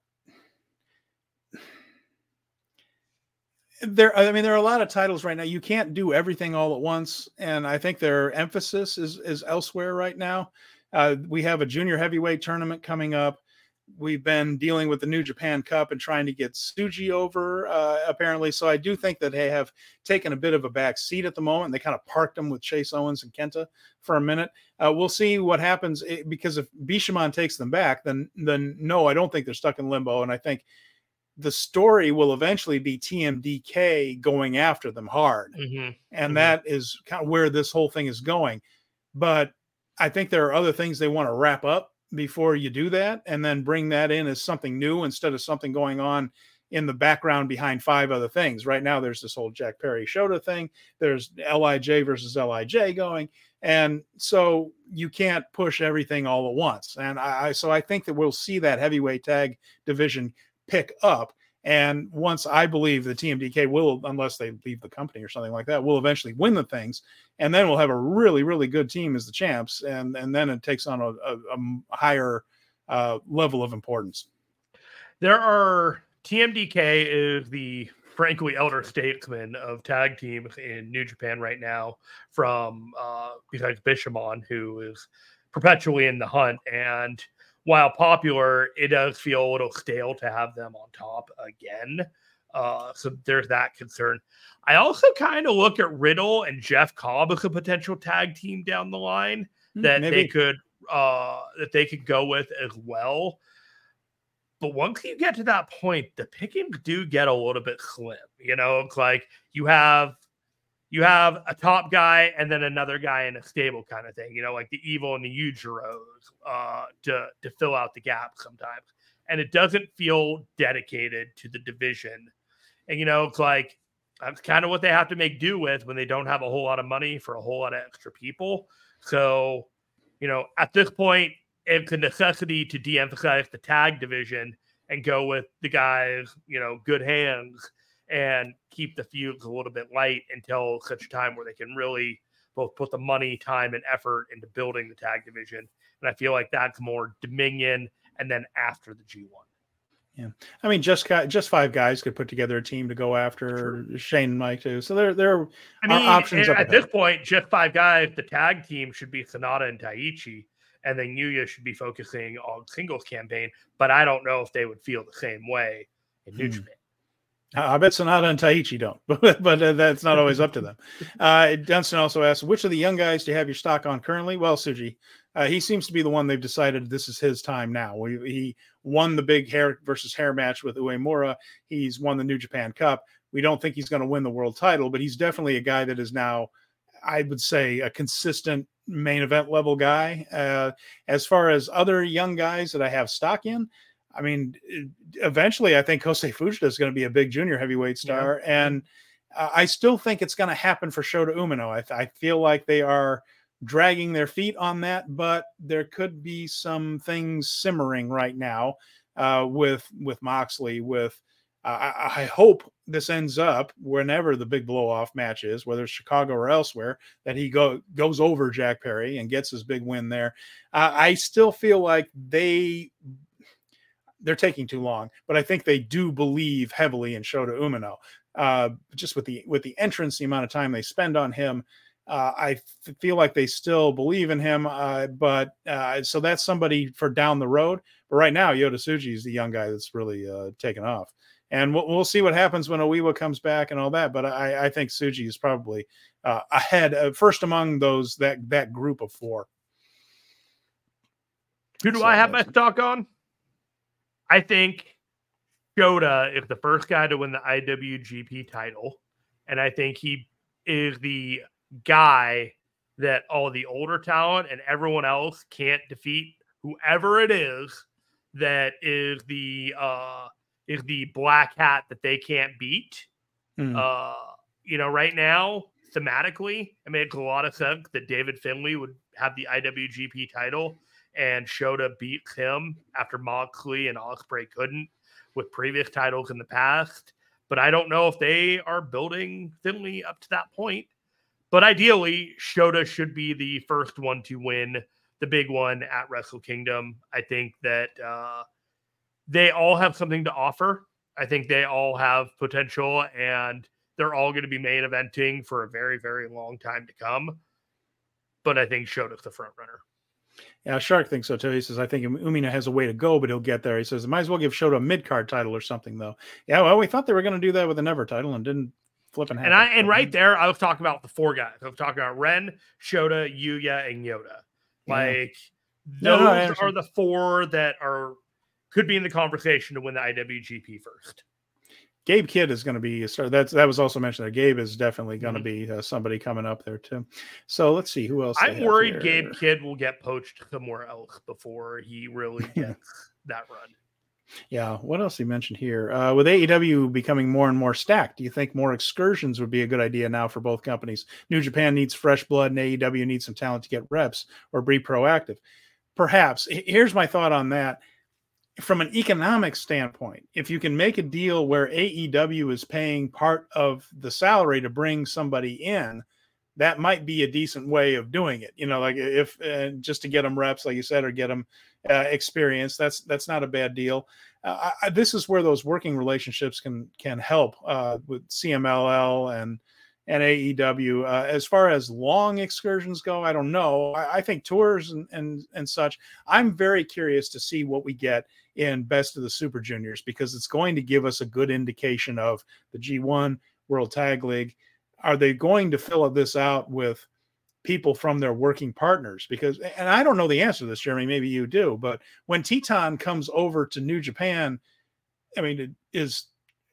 there are a lot of titles right now. You can't do everything all at once, and I think their emphasis is elsewhere right now. We have a junior heavyweight tournament coming up. We've been dealing with the New Japan Cup and trying to get Tsuji over, apparently. So I do think that they have taken a bit of a back seat at the moment. They kind of parked them with Chase Owens and Kenta for a minute. We'll see what happens, because if Bishamon takes them back, then no, I don't think they're stuck in limbo. And I think the story will eventually be TMDK going after them hard. And that is kind of where this whole thing is going. But I think there are other things they want to wrap up before you do that, and then bring that in as something new instead of something going on in the background behind 5 other things. Right now, there's this whole Jack Perry Shota thing. There's LIJ versus LIJ going. And so you can't push everything all at once. And I think that we'll see that heavyweight tag division pick up. And once, I believe the TMDK will, unless they leave the company or something like that, will eventually win the things. And then we'll have a really, really good team as the champs. And then it takes on a higher level of importance. TMDK is the frankly elder statesman of tag teams in New Japan right now, from besides Bishamon, who is perpetually in the hunt. And while popular, it does feel a little stale to have them on top again. So there's that concern. I also kind of look at Riddle and Jeff Cobb as a potential tag team down the line that they could go with as well. But once you get to that point, the pickings do get a little bit slim. It's like you have a top guy and then another guy in a stable kind of thing, like the Evil and the Ujiros to fill out the gap sometimes. And it doesn't feel dedicated to the division. And, it's like, that's kind of what they have to make do with when they don't have a whole lot of money for a whole lot of extra people. So, at this point, it's a necessity to de-emphasize the tag division and go with the guys, good hands, and keep the feuds a little bit light until such a time where they can really both put the money, time, and effort into building the tag division. And I feel like that's more Dominion and then after the G1. Yeah, I mean, just 5 guys could put together a team to go after Shane and Mike too. So there are options at this point. Just 5 guys. The tag team should be Sonata and Taichi, and then Yuya should be focusing on singles campaign. But I don't know if they would feel the same way in New Japan. I bet Sonata and Taichi don't, but that's not always up to them. Dunstan also asked, which of the young guys do you have your stock on currently? Well, Tsuji, he seems to be the one they've decided this is his time now. He won the big hair versus hair match with Uemura. He's won the New Japan Cup. We don't think he's going to win the world title, but he's definitely a guy that is now, I would say, a consistent main event level guy. As far as other young guys that I have stock in, I mean, eventually I think Kosei Fujita is going to be a big junior heavyweight star. Yeah. And I still think it's going to happen for Shota Umino. I feel like they are dragging their feet on that, but there could be some things simmering right now with Moxley. I hope this ends up whenever the big blow off match is, whether it's Chicago or elsewhere, that he goes over Jack Perry and gets his big win there. I still feel like they're taking too long, but I think they do believe heavily in Shota Umino. Just with the entrance, the amount of time they spend on him, I feel like they still believe in him. So that's somebody for down the road. But right now, Yota Tsuji is the young guy that's really taken off. And we'll see what happens when Oiwa comes back and all that. But I think Tsuji is probably ahead, first among that group of 4. Who do I have my stock on? I think Shota is the first guy to win the IWGP title. And I think he is the guy that all the older talent and everyone else can't defeat. Whoever it is that is the black hat that they can't beat. Right now, thematically, it makes a lot of sense that David Finlay would have the IWGP title and Shota beats him after Moxley and Ospreay couldn't with previous titles in the past. But I don't know if they are building Finlay up to that point. But ideally, Shota should be the first one to win the big one at Wrestle Kingdom. I think that they all have something to offer. I think they all have potential, and they're all going to be main eventing for a very, very long time to come. But I think Shota's the front runner. Yeah, Shark thinks so too. He says, I think Umino has a way to go, but he'll get there. He says, might as well give Shota a mid-card title or something, though. Yeah, well, we thought they were going to do that with a Never title and didn't flip and happen. And right there, I was talking about the 4 guys. I was talking about Ren, Shota, Yuya, and Yota. Those are the 4 that could be in the conversation to win the IWGP first. Gabe Kidd is going to be a star. That was also mentioned. That Gabe is definitely going to be somebody coming up there too. So let's see who else. I'm worried Gabe Kidd will get poached somewhere else before he really gets that run. Yeah. What else he mentioned here? With AEW becoming more and more stacked, do you think more excursions would be a good idea now for both companies? New Japan needs fresh blood and AEW needs some talent to get reps or be proactive. Perhaps. Here's my thought on that. From an economic standpoint, if you can make a deal where AEW is paying part of the salary to bring somebody in, that might be a decent way of doing it. Like if just to get them reps, like you said, or get them experience. That's not a bad deal. This is where those working relationships can help with CMLL and AEW. As far as long excursions go, I don't know. I think tours and such. I'm very curious to see what we get in Best of the Super Juniors, because it's going to give us a good indication of the G1 World Tag League. Are they going to fill this out with people from their working partners? Because, and I don't know the answer to this, Jeremy, maybe you do, but when Teton comes over to New Japan, I mean, it is,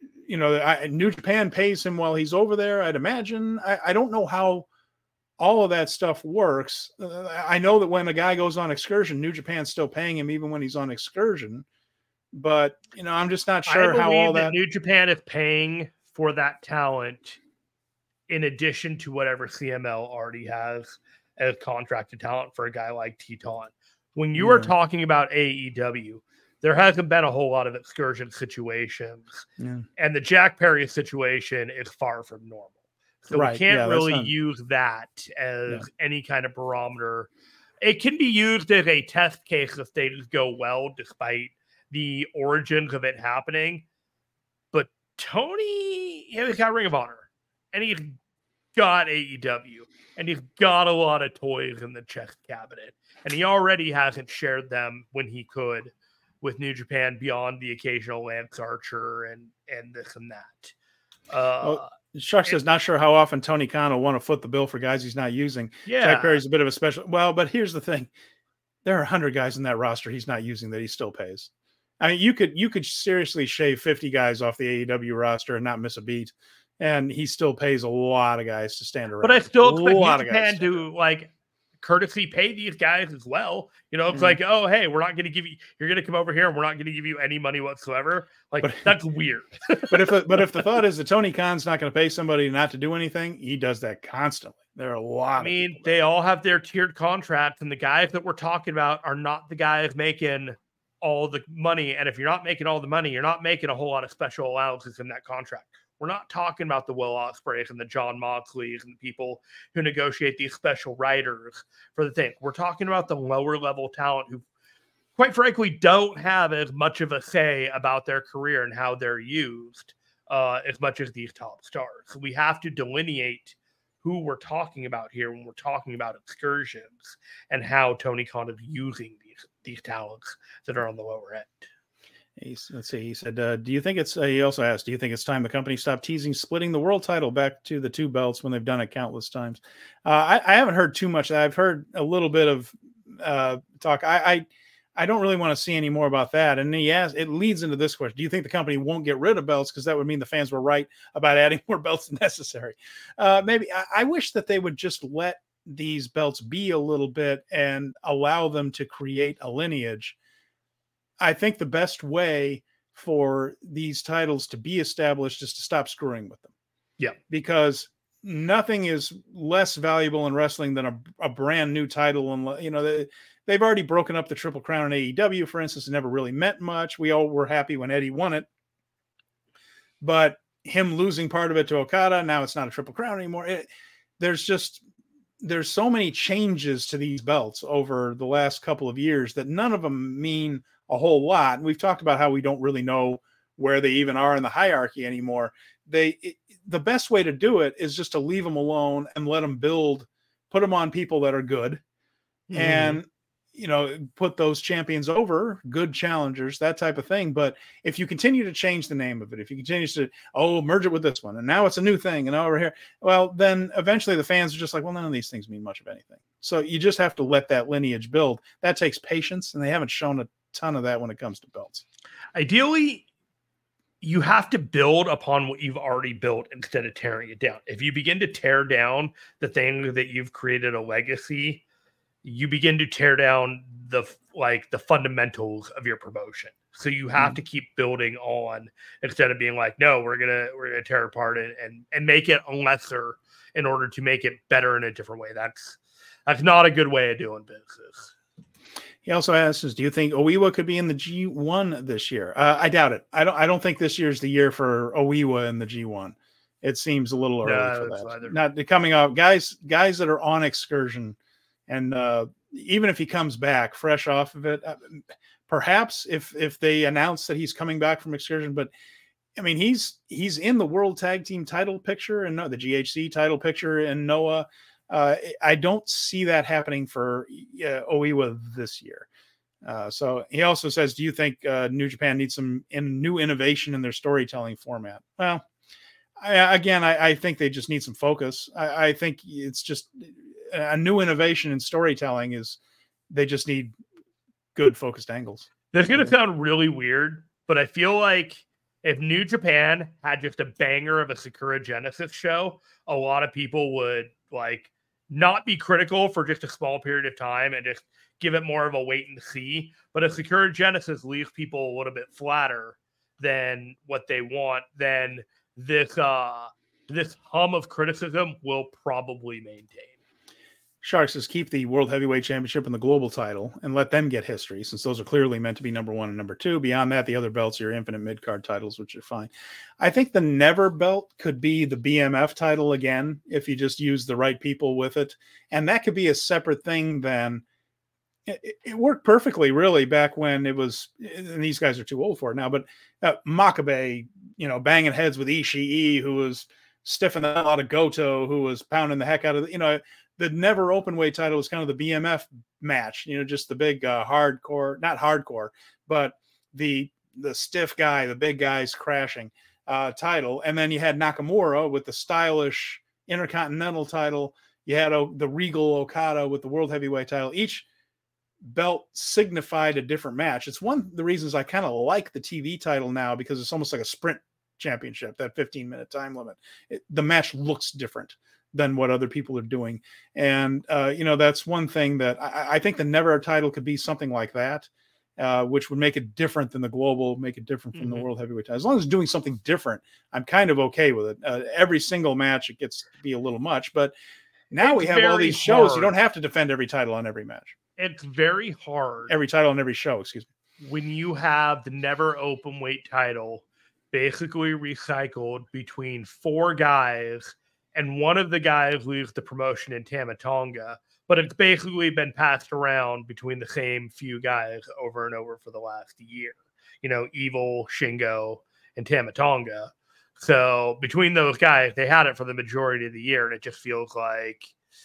New Japan pays him while he's over there, I'd imagine. I don't know how all of that stuff works. I know that when a guy goes on excursion, New Japan's still paying him even when he's on excursion, but I'm just not sure how all that. New Japan is paying for that talent in addition to whatever CML already has as contracted talent for a guy like Teton. When you are talking about AEW, there hasn't been a whole lot of excursion situations, and the Jack Perry situation is far from normal. So we can't really use that as any kind of barometer. It can be used as a test case if things go well, despite the origins of it happening. But Tony, he's got Ring of Honor, and he's got AEW, and he's got a lot of toys in the chest cabinet, and he already hasn't shared them when he could with New Japan beyond the occasional Lance Archer and this and that. Chuck says, not sure how often Tony Khan will want to foot the bill for guys he's not using. Yeah. Jack Perry's a bit of a special. Well, but here's the thing. There are 100 guys in that roster he's not using that he still pays. I mean, you could seriously shave 50 guys off the AEW roster and not miss a beat, and he still pays a lot of guys to stand around. But I still expect New Japan to courtesy pay these guys as well. It's like, oh, hey, we're not going to give you, you're going to come over here and we're not going to give you any money whatsoever. That's weird. but if the thought is that Tony Khan's not going to pay somebody not to do anything, he does that constantly. There are a lot. They all have their tiered contracts, and the guys that we're talking about are not the guys making all the money. And if you're not making all the money, you're not making a whole lot of special allowances in that contract. We're not talking about the Will Ospreys and the John Moxleys and the people who negotiate these special writers for the thing. We're talking about the lower level talent who, quite frankly, don't have as much of a say about their career and how they're used as much as these top stars. So we have to delineate who we're talking about here when we're talking about excursions and how Tony Khan is using these talents that are on the lower end. Let's see. He said, do you think it's, he also asked, do you think it's time the company stopped teasing splitting the world title back to the two belts when they've done it countless times? I haven't heard too much. I've heard a little bit of talk. I don't really want to see any more about that. And he asked, it leads into this question. Do you think the company won't get rid of belts? Because that would mean the fans were right about adding more belts than necessary. Maybe. I wish that they would just let these belts be a little bit and allow them to create a lineage. I think the best way for these titles to be established is to stop screwing with them. Yeah. Because nothing is less valuable in wrestling than a brand new title. And, they've already broken up the Triple Crown in AEW, for instance. It never really meant much. We all were happy when Eddie won it. But him losing part of it to Okada, now it's not a Triple Crown anymore. There's so many changes to these belts over the last couple of years that none of them mean a whole lot. And we've talked about how we don't really know where they even are in the hierarchy anymore. The best way to do it is just to leave them alone and let them build, put them on people that are good, and put those champions over, good challengers, that type of thing. But if you continue to change the name of it, if you continue to merge it with this one, and now it's a new thing, and over here, well, then eventually the fans are just like, well, none of these things mean much of anything. So you just have to let that lineage build. That takes patience, and they haven't shown a ton of that when it comes to belts. Ideally, you have to build upon what you've already built instead of tearing it down. If you begin to tear down the thing that you've created a legacy, you begin to tear down the fundamentals of your promotion. So you have to keep building on instead of being like, no, we're gonna tear apart and make it lesser in order to make it better in a different way. That's not a good way of doing business. He also asks, do you think Oiwa could be in the G1 this year? I doubt it. I don't think this year's the year for Oiwa in the G1. it seems a little early for that. Either. Not coming out, guys that are on excursion, and even if he comes back fresh off of it, perhaps if they announce that he's coming back from excursion, but I mean he's in the World Tag Team title picture and the GHC title picture in Noah. I don't see that happening for Oiwa this year. So he also says, do you think New Japan needs some new innovation in their storytelling format? Well, I think they just need some focus. I think it's just a new innovation in storytelling is they just need good focused angles. That's going to sound really weird, but I feel like if New Japan had just a banger of a Sakura Genesis show, a lot of people would like not be critical for just a small period of time and just give it more of a wait and see. But if Sakura Genesis leaves people a little bit flatter than what they want, then this hum of criticism will probably maintain. Shark says keep the World Heavyweight Championship and the global title and let them get history, since those are clearly meant to be number 1 and number 2. Beyond that, the other belts are your infinite mid-card titles, which are fine. I think the Never belt could be the BMF title again if you just use the right people with it. And that could be a separate thing then. It worked perfectly, really, back when it was, and these guys are too old for it now, but Makabe, banging heads with Ishii, who was stiffing the hell out of Goto, who was pounding the heck out of, the Never Openweight title was kind of the BMF match, just the big hardcore, not hardcore, but the stiff guy, the big guys crashing title. And then you had Nakamura with the stylish Intercontinental title. You had the Regal Okada with the World Heavyweight title. Each belt signified a different match. It's one of the reasons I kind of like the TV title now, because it's almost like a sprint championship, that 15-minute time limit. The match looks different than what other people are doing. And, that's one thing that I think the Never title could be something like that, which would make it different than the global, make it different from the World Heavyweight title. As long as it's doing something different, I'm kind of okay with it. Every single match, it gets to be a little much, but now we have all these shows. You don't have to defend every title on every match. It's very hard. Every title on every show, excuse me. When you have the Never Openweight title basically recycled between 4 guys, and one of the guys leaves the promotion in Tama Tonga, but it's basically been passed around between the same few guys over and over for the last year. Evil, Shingo, and Tama Tonga. So between those guys, they had it for the majority of the year, and it just feels like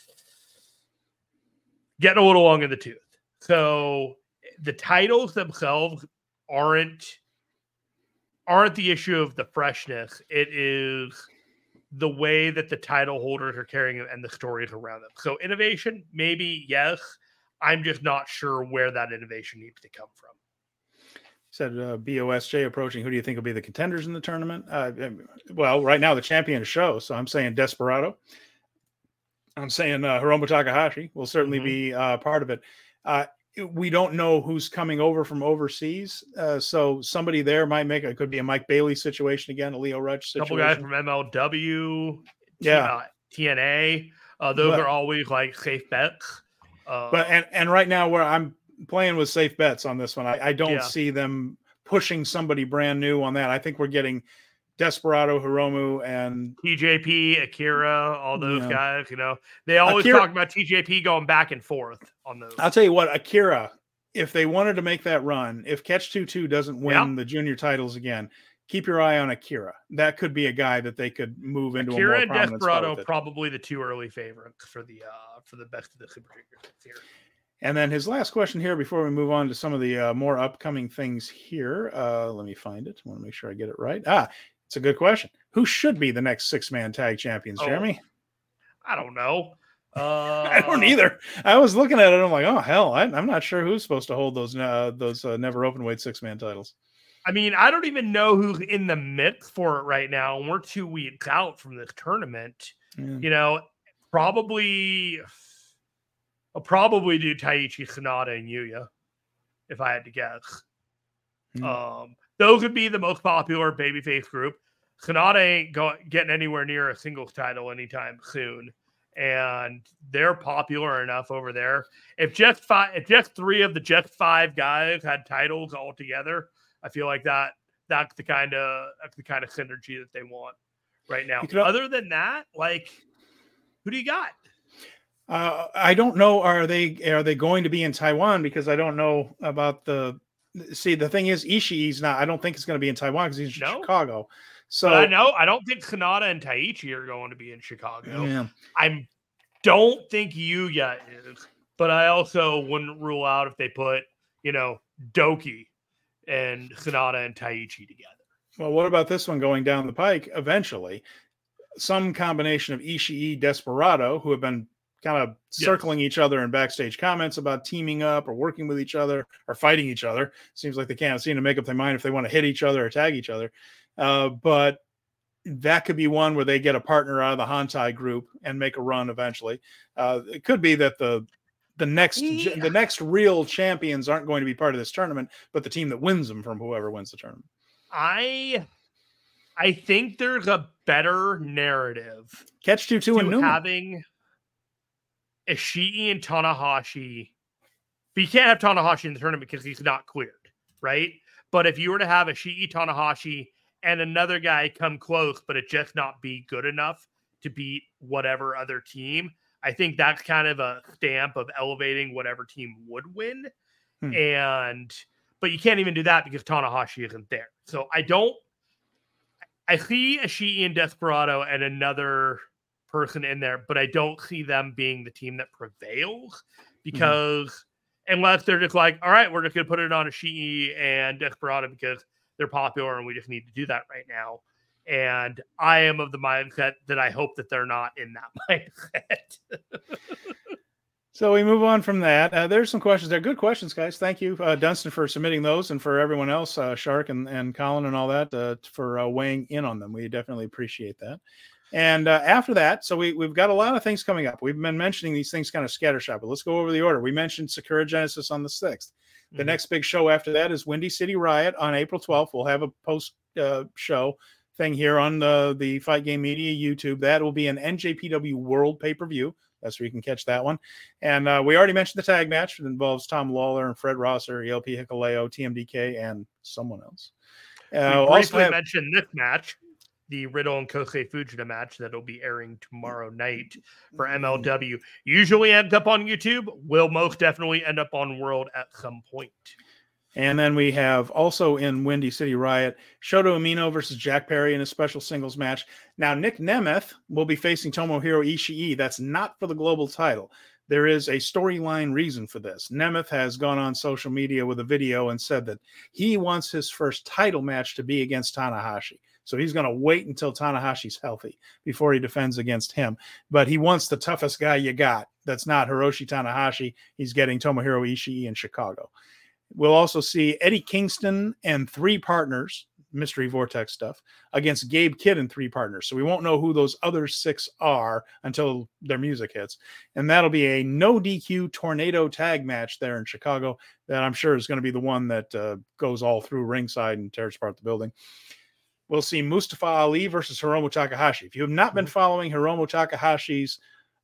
getting a little long in the tooth. So the titles themselves aren't the issue of the freshness. It is the way that the title holders are carrying it and the stories around them. So innovation, maybe, yes. I'm just not sure where that innovation needs to come from. Said BOSJ approaching. Who do you think will be the contenders in the tournament? Well, right now the champion is Show, so I'm saying Desperado. I'm saying Hiromu Takahashi will certainly be part of it. We don't know who's coming over from overseas, so somebody there might make it. Could be a Mike Bailey situation again, a Leo Rush situation. A couple guys from MLW, TNA. Those are always like safe bets. But right now, where I'm playing with safe bets on this one, I don't see them pushing somebody brand new on that. I think we're getting Desperado, Hiromu, and TJP, Akira, all those guys. They always talk about TJP going back and forth on those. I'll tell you what, Akira, if they wanted to make that run, if Catch 2-2 doesn't win the junior titles again, keep your eye on Akira. That could be a guy that they could move into Akira a more prominent spot. Akira and Desperado, probably the 2 early favorites for the best of the Super Juniors here. And then his last question here before we move on to some of the more upcoming things here. Let me find it. I want to make sure I get it right. It's a good question. Who should be the next 6-man tag champions, Jeremy? I don't know. I don't either. I was looking at it. I'm like, oh, hell, I'm not sure who's supposed to hold those Never Openweight 6-man titles. I mean, I don't even know who's in the mix for it right now. And we're 2 weeks out from this tournament. Yeah. I'll probably do Taichi Sonata and Yuya, if I had to guess. Those would be the most popular babyface group. Sonata ain't getting anywhere near a singles title anytime soon, and they're popular enough over there. If just 3 of the just 5 guys had titles all together, I feel like that's the kind of synergy that they want right now. Other than that, like, who do you got? I don't know. Are they going to be in Taiwan? Because I don't know about the. See, the thing is, Ishii's not. I don't think it's going to be in Taiwan because he's in Chicago. So but I don't think Sanada and Taichi are going to be in Chicago. Yeah. I don't think Yuya is, but I also wouldn't rule out if they put, Doki and Sanada and Taichi together. Well, what about this one going down the pike eventually? Some combination of Ishii, Desperado, who have been kind of circling each other in backstage comments about teaming up or working with each other or fighting each other. Seems like they can't seem to make up their mind if they want to hit each other or tag each other. But that could be one where they get a partner out of the Hantai group and make a run eventually. It could be that the next real champions aren't going to be part of this tournament, but the team that wins them from whoever wins the tournament. I think there's a better narrative. Catch 2-2 and Newman. Having Ishii and Tanahashi. But you can't have Tanahashi in the tournament because he's not cleared, right? But if you were to have Ishii, Tanahashi, and another guy come close, but it just not be good enough to beat whatever other team, I think that's kind of a stamp of elevating whatever team would win. But you can't even do that because Tanahashi isn't there. So I see Ishii and Desperado and another person in there, but I don't see them being the team that prevails because unless they're just like, all right, we're just going to put it on Ishii and Desperado because they're popular and we just need to do that right now. And I am of the mindset that I hope that they're not in that mindset. So we move on from that. There's some questions there. Good questions, guys. Thank you, Dunstan, for submitting those, and for everyone else, Shark and Colin and all that, for weighing in on them. We definitely appreciate that. And after that, so we've got a lot of things coming up. We've been mentioning these things kind of scattershot, but let's go over the order. We mentioned Sakura Genesis on the 6th. The next big show after that is Windy City Riot on April 12th. We'll have a post show thing here on the Fight Game Media YouTube. That will be an NJPW World pay-per-view. That's where you can catch that one. And we already mentioned the tag match. It involves Tom Lawler and Fred Rosser, ELP Hikuleo, TMDK, and someone else. We briefly mentioned this match, the Riddle and Kosei Fujita match that'll be airing tomorrow night for MLW. Usually ends up on YouTube. Will most definitely end up on World at some point. And then we have also in Windy City Riot, Shota Umino versus Jack Perry in a special singles match. Now, Nick Nemeth will be facing Tomohiro Ishii. That's not for the global title. There is a storyline reason for this. Nemeth has gone on social media with a video and said that he wants his first title match to be against Tanahashi. So he's going to wait until Tanahashi's healthy before he defends against him. But he wants the toughest guy you got. That's not Hiroshi Tanahashi. He's getting Tomohiro Ishii in Chicago. We'll also see Eddie Kingston and 3 partners, Mystery Vortex stuff, against Gabe Kidd and 3 partners. So we won't know who those other 6 are until their music hits. And that'll be a no DQ tornado tag match there in Chicago that I'm sure is going to be the one that goes all through ringside and tears apart the building. We'll see Mustafa Ali versus Hiromu Takahashi. If you have not been following Hiromu Takahashi's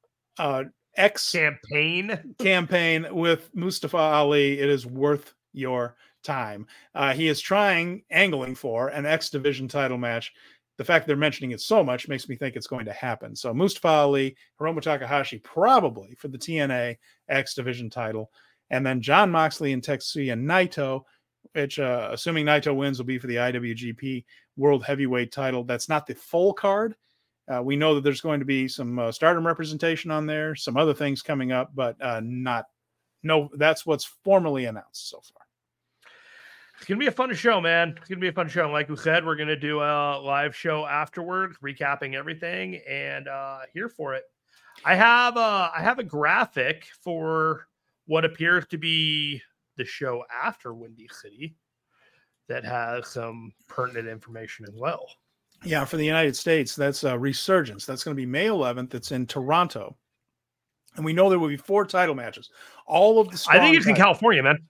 campaign with Mustafa Ali, it is worth your time. He is angling for an X Division title match. The fact they're mentioning it so much makes me think it's going to happen. So Mustafa Ali, Hiromu Takahashi, probably for the TNA X Division title. And then Jon Moxley and Tetsuya Naito, which, assuming Naito wins, will be for the IWGP World Heavyweight title. That's not the full card. We know that there's going to be some Stardom representation on there, some other things coming up, but that's what's formally announced so far. It's going to be a fun show, man. It's going to be a fun show. And like we said, we're going to do a live show afterwards, recapping everything, and here for it. I have a graphic for what appears to be the show after Windy City that has some pertinent information as well. Yeah, for the United States, that's Resurgence. That's going to be May 11th. It's in Toronto. And we know there will be 4 title matches. All of the I think it's in California, man.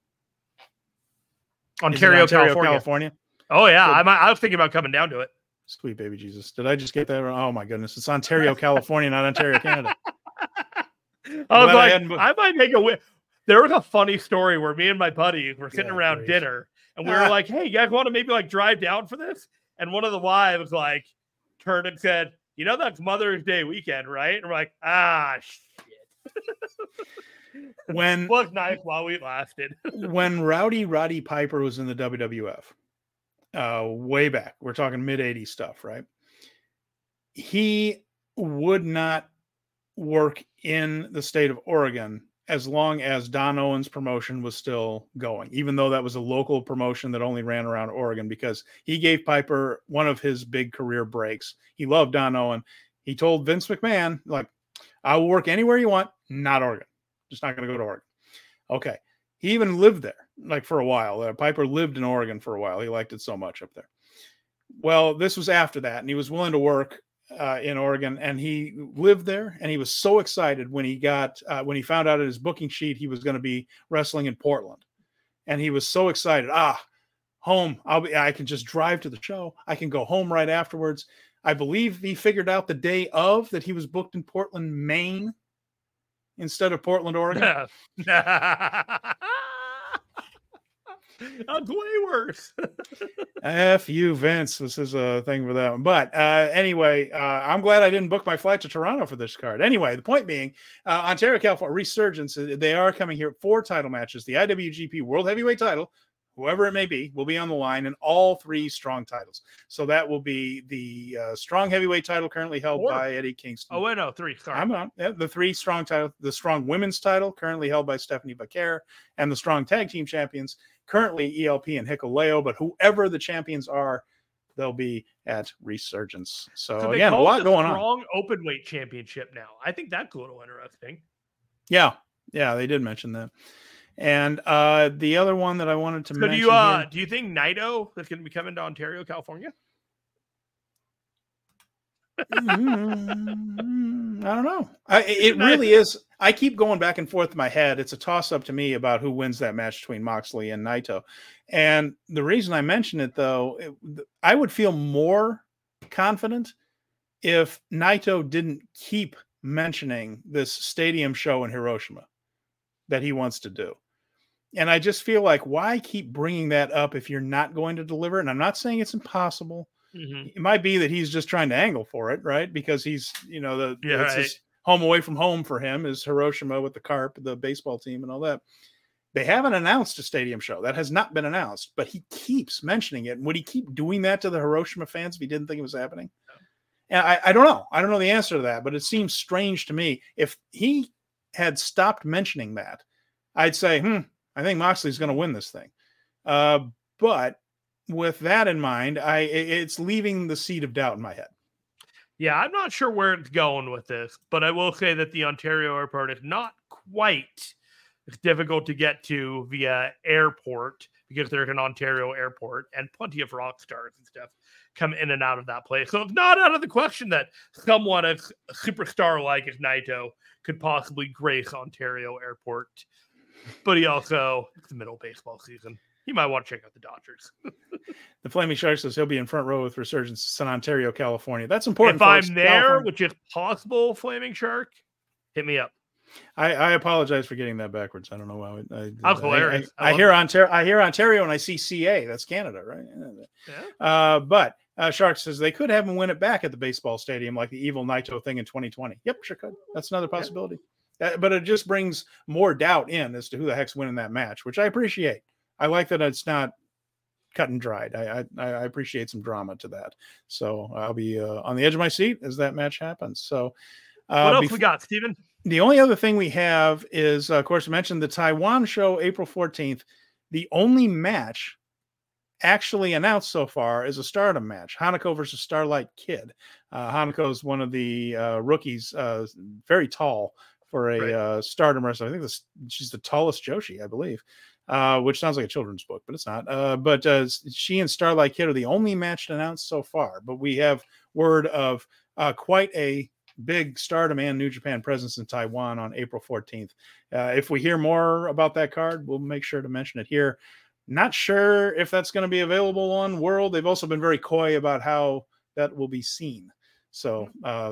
Ontario, California. Oh, yeah. I was thinking about coming down to it. Sweet baby Jesus. Did I just get that wrong? Oh, my goodness. It's Ontario, California, not Ontario, Canada. I was like, I might make a win. There was a funny story where me and my buddy were sitting around dinner, and we were like, hey, you guys want to maybe like drive down for this? And one of the wives was like, turned and said, that's Mother's Day weekend, right? And we're like, shit. Was nice while we lasted. When Roddy Piper was in the WWF, way back, we're talking mid-'80s stuff, right? He would not work in the state of Oregon as long as Don Owens' promotion was still going, even though that was a local promotion that only ran around Oregon, because he gave Piper one of his big career breaks. He loved Don Owen. He told Vince McMahon, like, I will work anywhere you want, not Oregon. Just not going to go to Oregon. Okay. He even lived there, like, for a while. Piper lived in Oregon for a while. He liked it so much up there. Well, this was after that, and he was willing to work in Oregon, and he lived there, and he was so excited when he found out at his booking sheet he was going to be wrestling in Portland, and he was so excited. Home, I can just drive to the show. I can go home right afterwards. I believe he figured out the day of that he was booked in Portland, Maine, instead of Portland, Oregon. That's way worse. F you, Vince. This is a thing for that one. But anyway, I'm glad I didn't book my flight to Toronto for this card. Anyway, the point being, Ontario, California, Resurgence, they are coming here 4 title matches. The IWGP World Heavyweight title, whoever it may be, will be on the line, and all 3 strong titles. So that will be the strong heavyweight title currently held by Eddie Kingston. Oh, wait, no, 3. Sorry. I'm on. Yeah, the 3 strong title, the strong women's title currently held by Stephanie Becker, and the strong tag team champions currently ELP and Hikuleo. But whoever the champions are, they'll be at Resurgence. So again, a lot going on. Strong open weight championship now. I think that's a little interesting. Yeah, they did mention that. And the other one that I wanted to mention. Do you think Naito that's going to be coming to Ontario, California? I don't know. It really is. I keep going back and forth in my head. It's a toss-up to me about who wins that match between Moxley and Naito. And the reason I mention it, though, I would feel more confident if Naito didn't keep mentioning this stadium show in Hiroshima that he wants to do. And I just feel like, why keep bringing that up if you're not going to deliver? And I'm not saying it's impossible. Mm-hmm. It might be that he's just trying to angle for it, right? Because he's, it's his home away from home for him is Hiroshima with the Carp, the baseball team, and all that. They haven't announced a stadium show. That has not been announced, but he keeps mentioning it. And would he keep doing that to the Hiroshima fans if he didn't think it was happening? No. And I don't know. I don't know the answer to that, but it seems strange to me. If he had stopped mentioning that, I'd say, I think Moxley's going to win this thing. But with that in mind, it's leaving the seed of doubt in my head. Yeah, I'm not sure where it's going with this, but I will say that the Ontario airport is not quite as difficult to get to via airport, because there's an Ontario airport and plenty of rock stars and stuff come in and out of that place. So it's not out of the question that someone as a superstar like as Naito could possibly grace Ontario airport. But he also, it's the middle of baseball season. He might want to check out the Dodgers. The Flaming Shark says he'll be in front row with Resurgence in Ontario, California. That's important. If I'm there, California, which is possible, Flaming Shark, hit me up. I apologize for getting that backwards. I don't know why. I'm hilarious. I hear Ontario and I see CA. That's Canada, right? Yeah. But Shark says they could have him win it back at the baseball stadium like the evil Naito thing in 2020. Yep, sure could. That's another possibility. Yeah. But it just brings more doubt in as to who the heck's winning that match, which I appreciate. I like that it's not cut and dried. I appreciate some drama to that. So I'll be on the edge of my seat as that match happens. So what else we got, Steven? The only other thing we have is, of course, I mentioned the Taiwan show, April 14th. The only match actually announced so far is a Stardom match, Hanako versus Starlight Kid. Hanako is one of the rookies, very tall for a Stardom wrestler. I think she's the tallest Joshi, I believe, which sounds like a children's book, but it's not. But she and Starlight Kid are the only match announced so far. But we have word of quite a big Stardom and New Japan presence in Taiwan on April 14th. If we hear more about that card, we'll make sure to mention it here. Not sure if that's going to be available on World. They've also been very coy about how that will be seen. So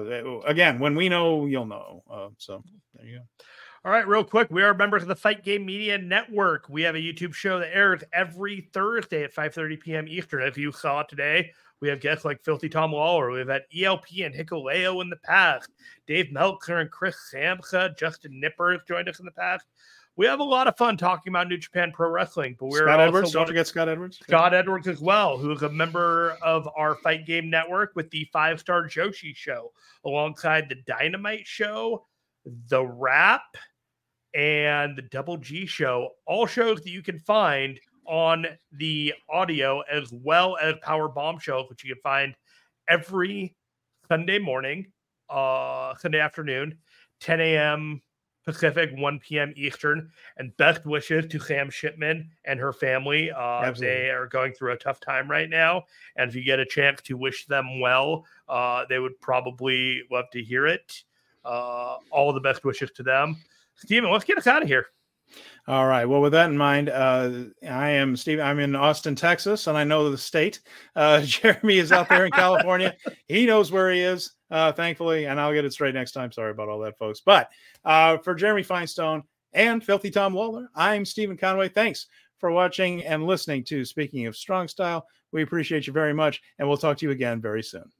again, when we know, you'll know. So there you go. All right, real quick. We are members of the Fight Game Media Network. We have a YouTube show that airs every Thursday at 5:30 p.m. Eastern. As you saw today, We have guests like Filthy Tom Lawler. We've had ELP and Hikuleo in the past. Dave Meltzer and Chris Samsa. Justin Nipper has joined us in the past. We have a lot of fun talking about New Japan Pro Wrestling. But we're Scott also Edwards. Don't forget Scott Edwards. Scott Edwards as well, who is a member of our Fight Game Network with the 5-Star Joshi Show, alongside the Dynamite Show, the Wrap, and the Double G Show. All shows that you can find on the audio, as well as Power Bomb shows, which you can find every Sunday morning, Sunday afternoon, 10 a.m. Pacific, 1 p.m. Eastern. And best wishes to Sam Shipman and her family. They are going through a tough time right now. And if you get a chance to wish them well, they would probably love to hear it. All the best wishes to them. Steven, let's get us out of here. All right. Well, with that in mind, I am Steve. I'm in Austin, Texas, and I know the state. Jeremy is out there in California. He knows where he is, thankfully, and I'll get it straight next time. Sorry about all that, folks. But for Jeremy Finestone and Filthy Tom Lawler, I'm Stephen Conway. Thanks for watching and listening to Speaking of Strong Style. We appreciate you very much, and we'll talk to you again very soon.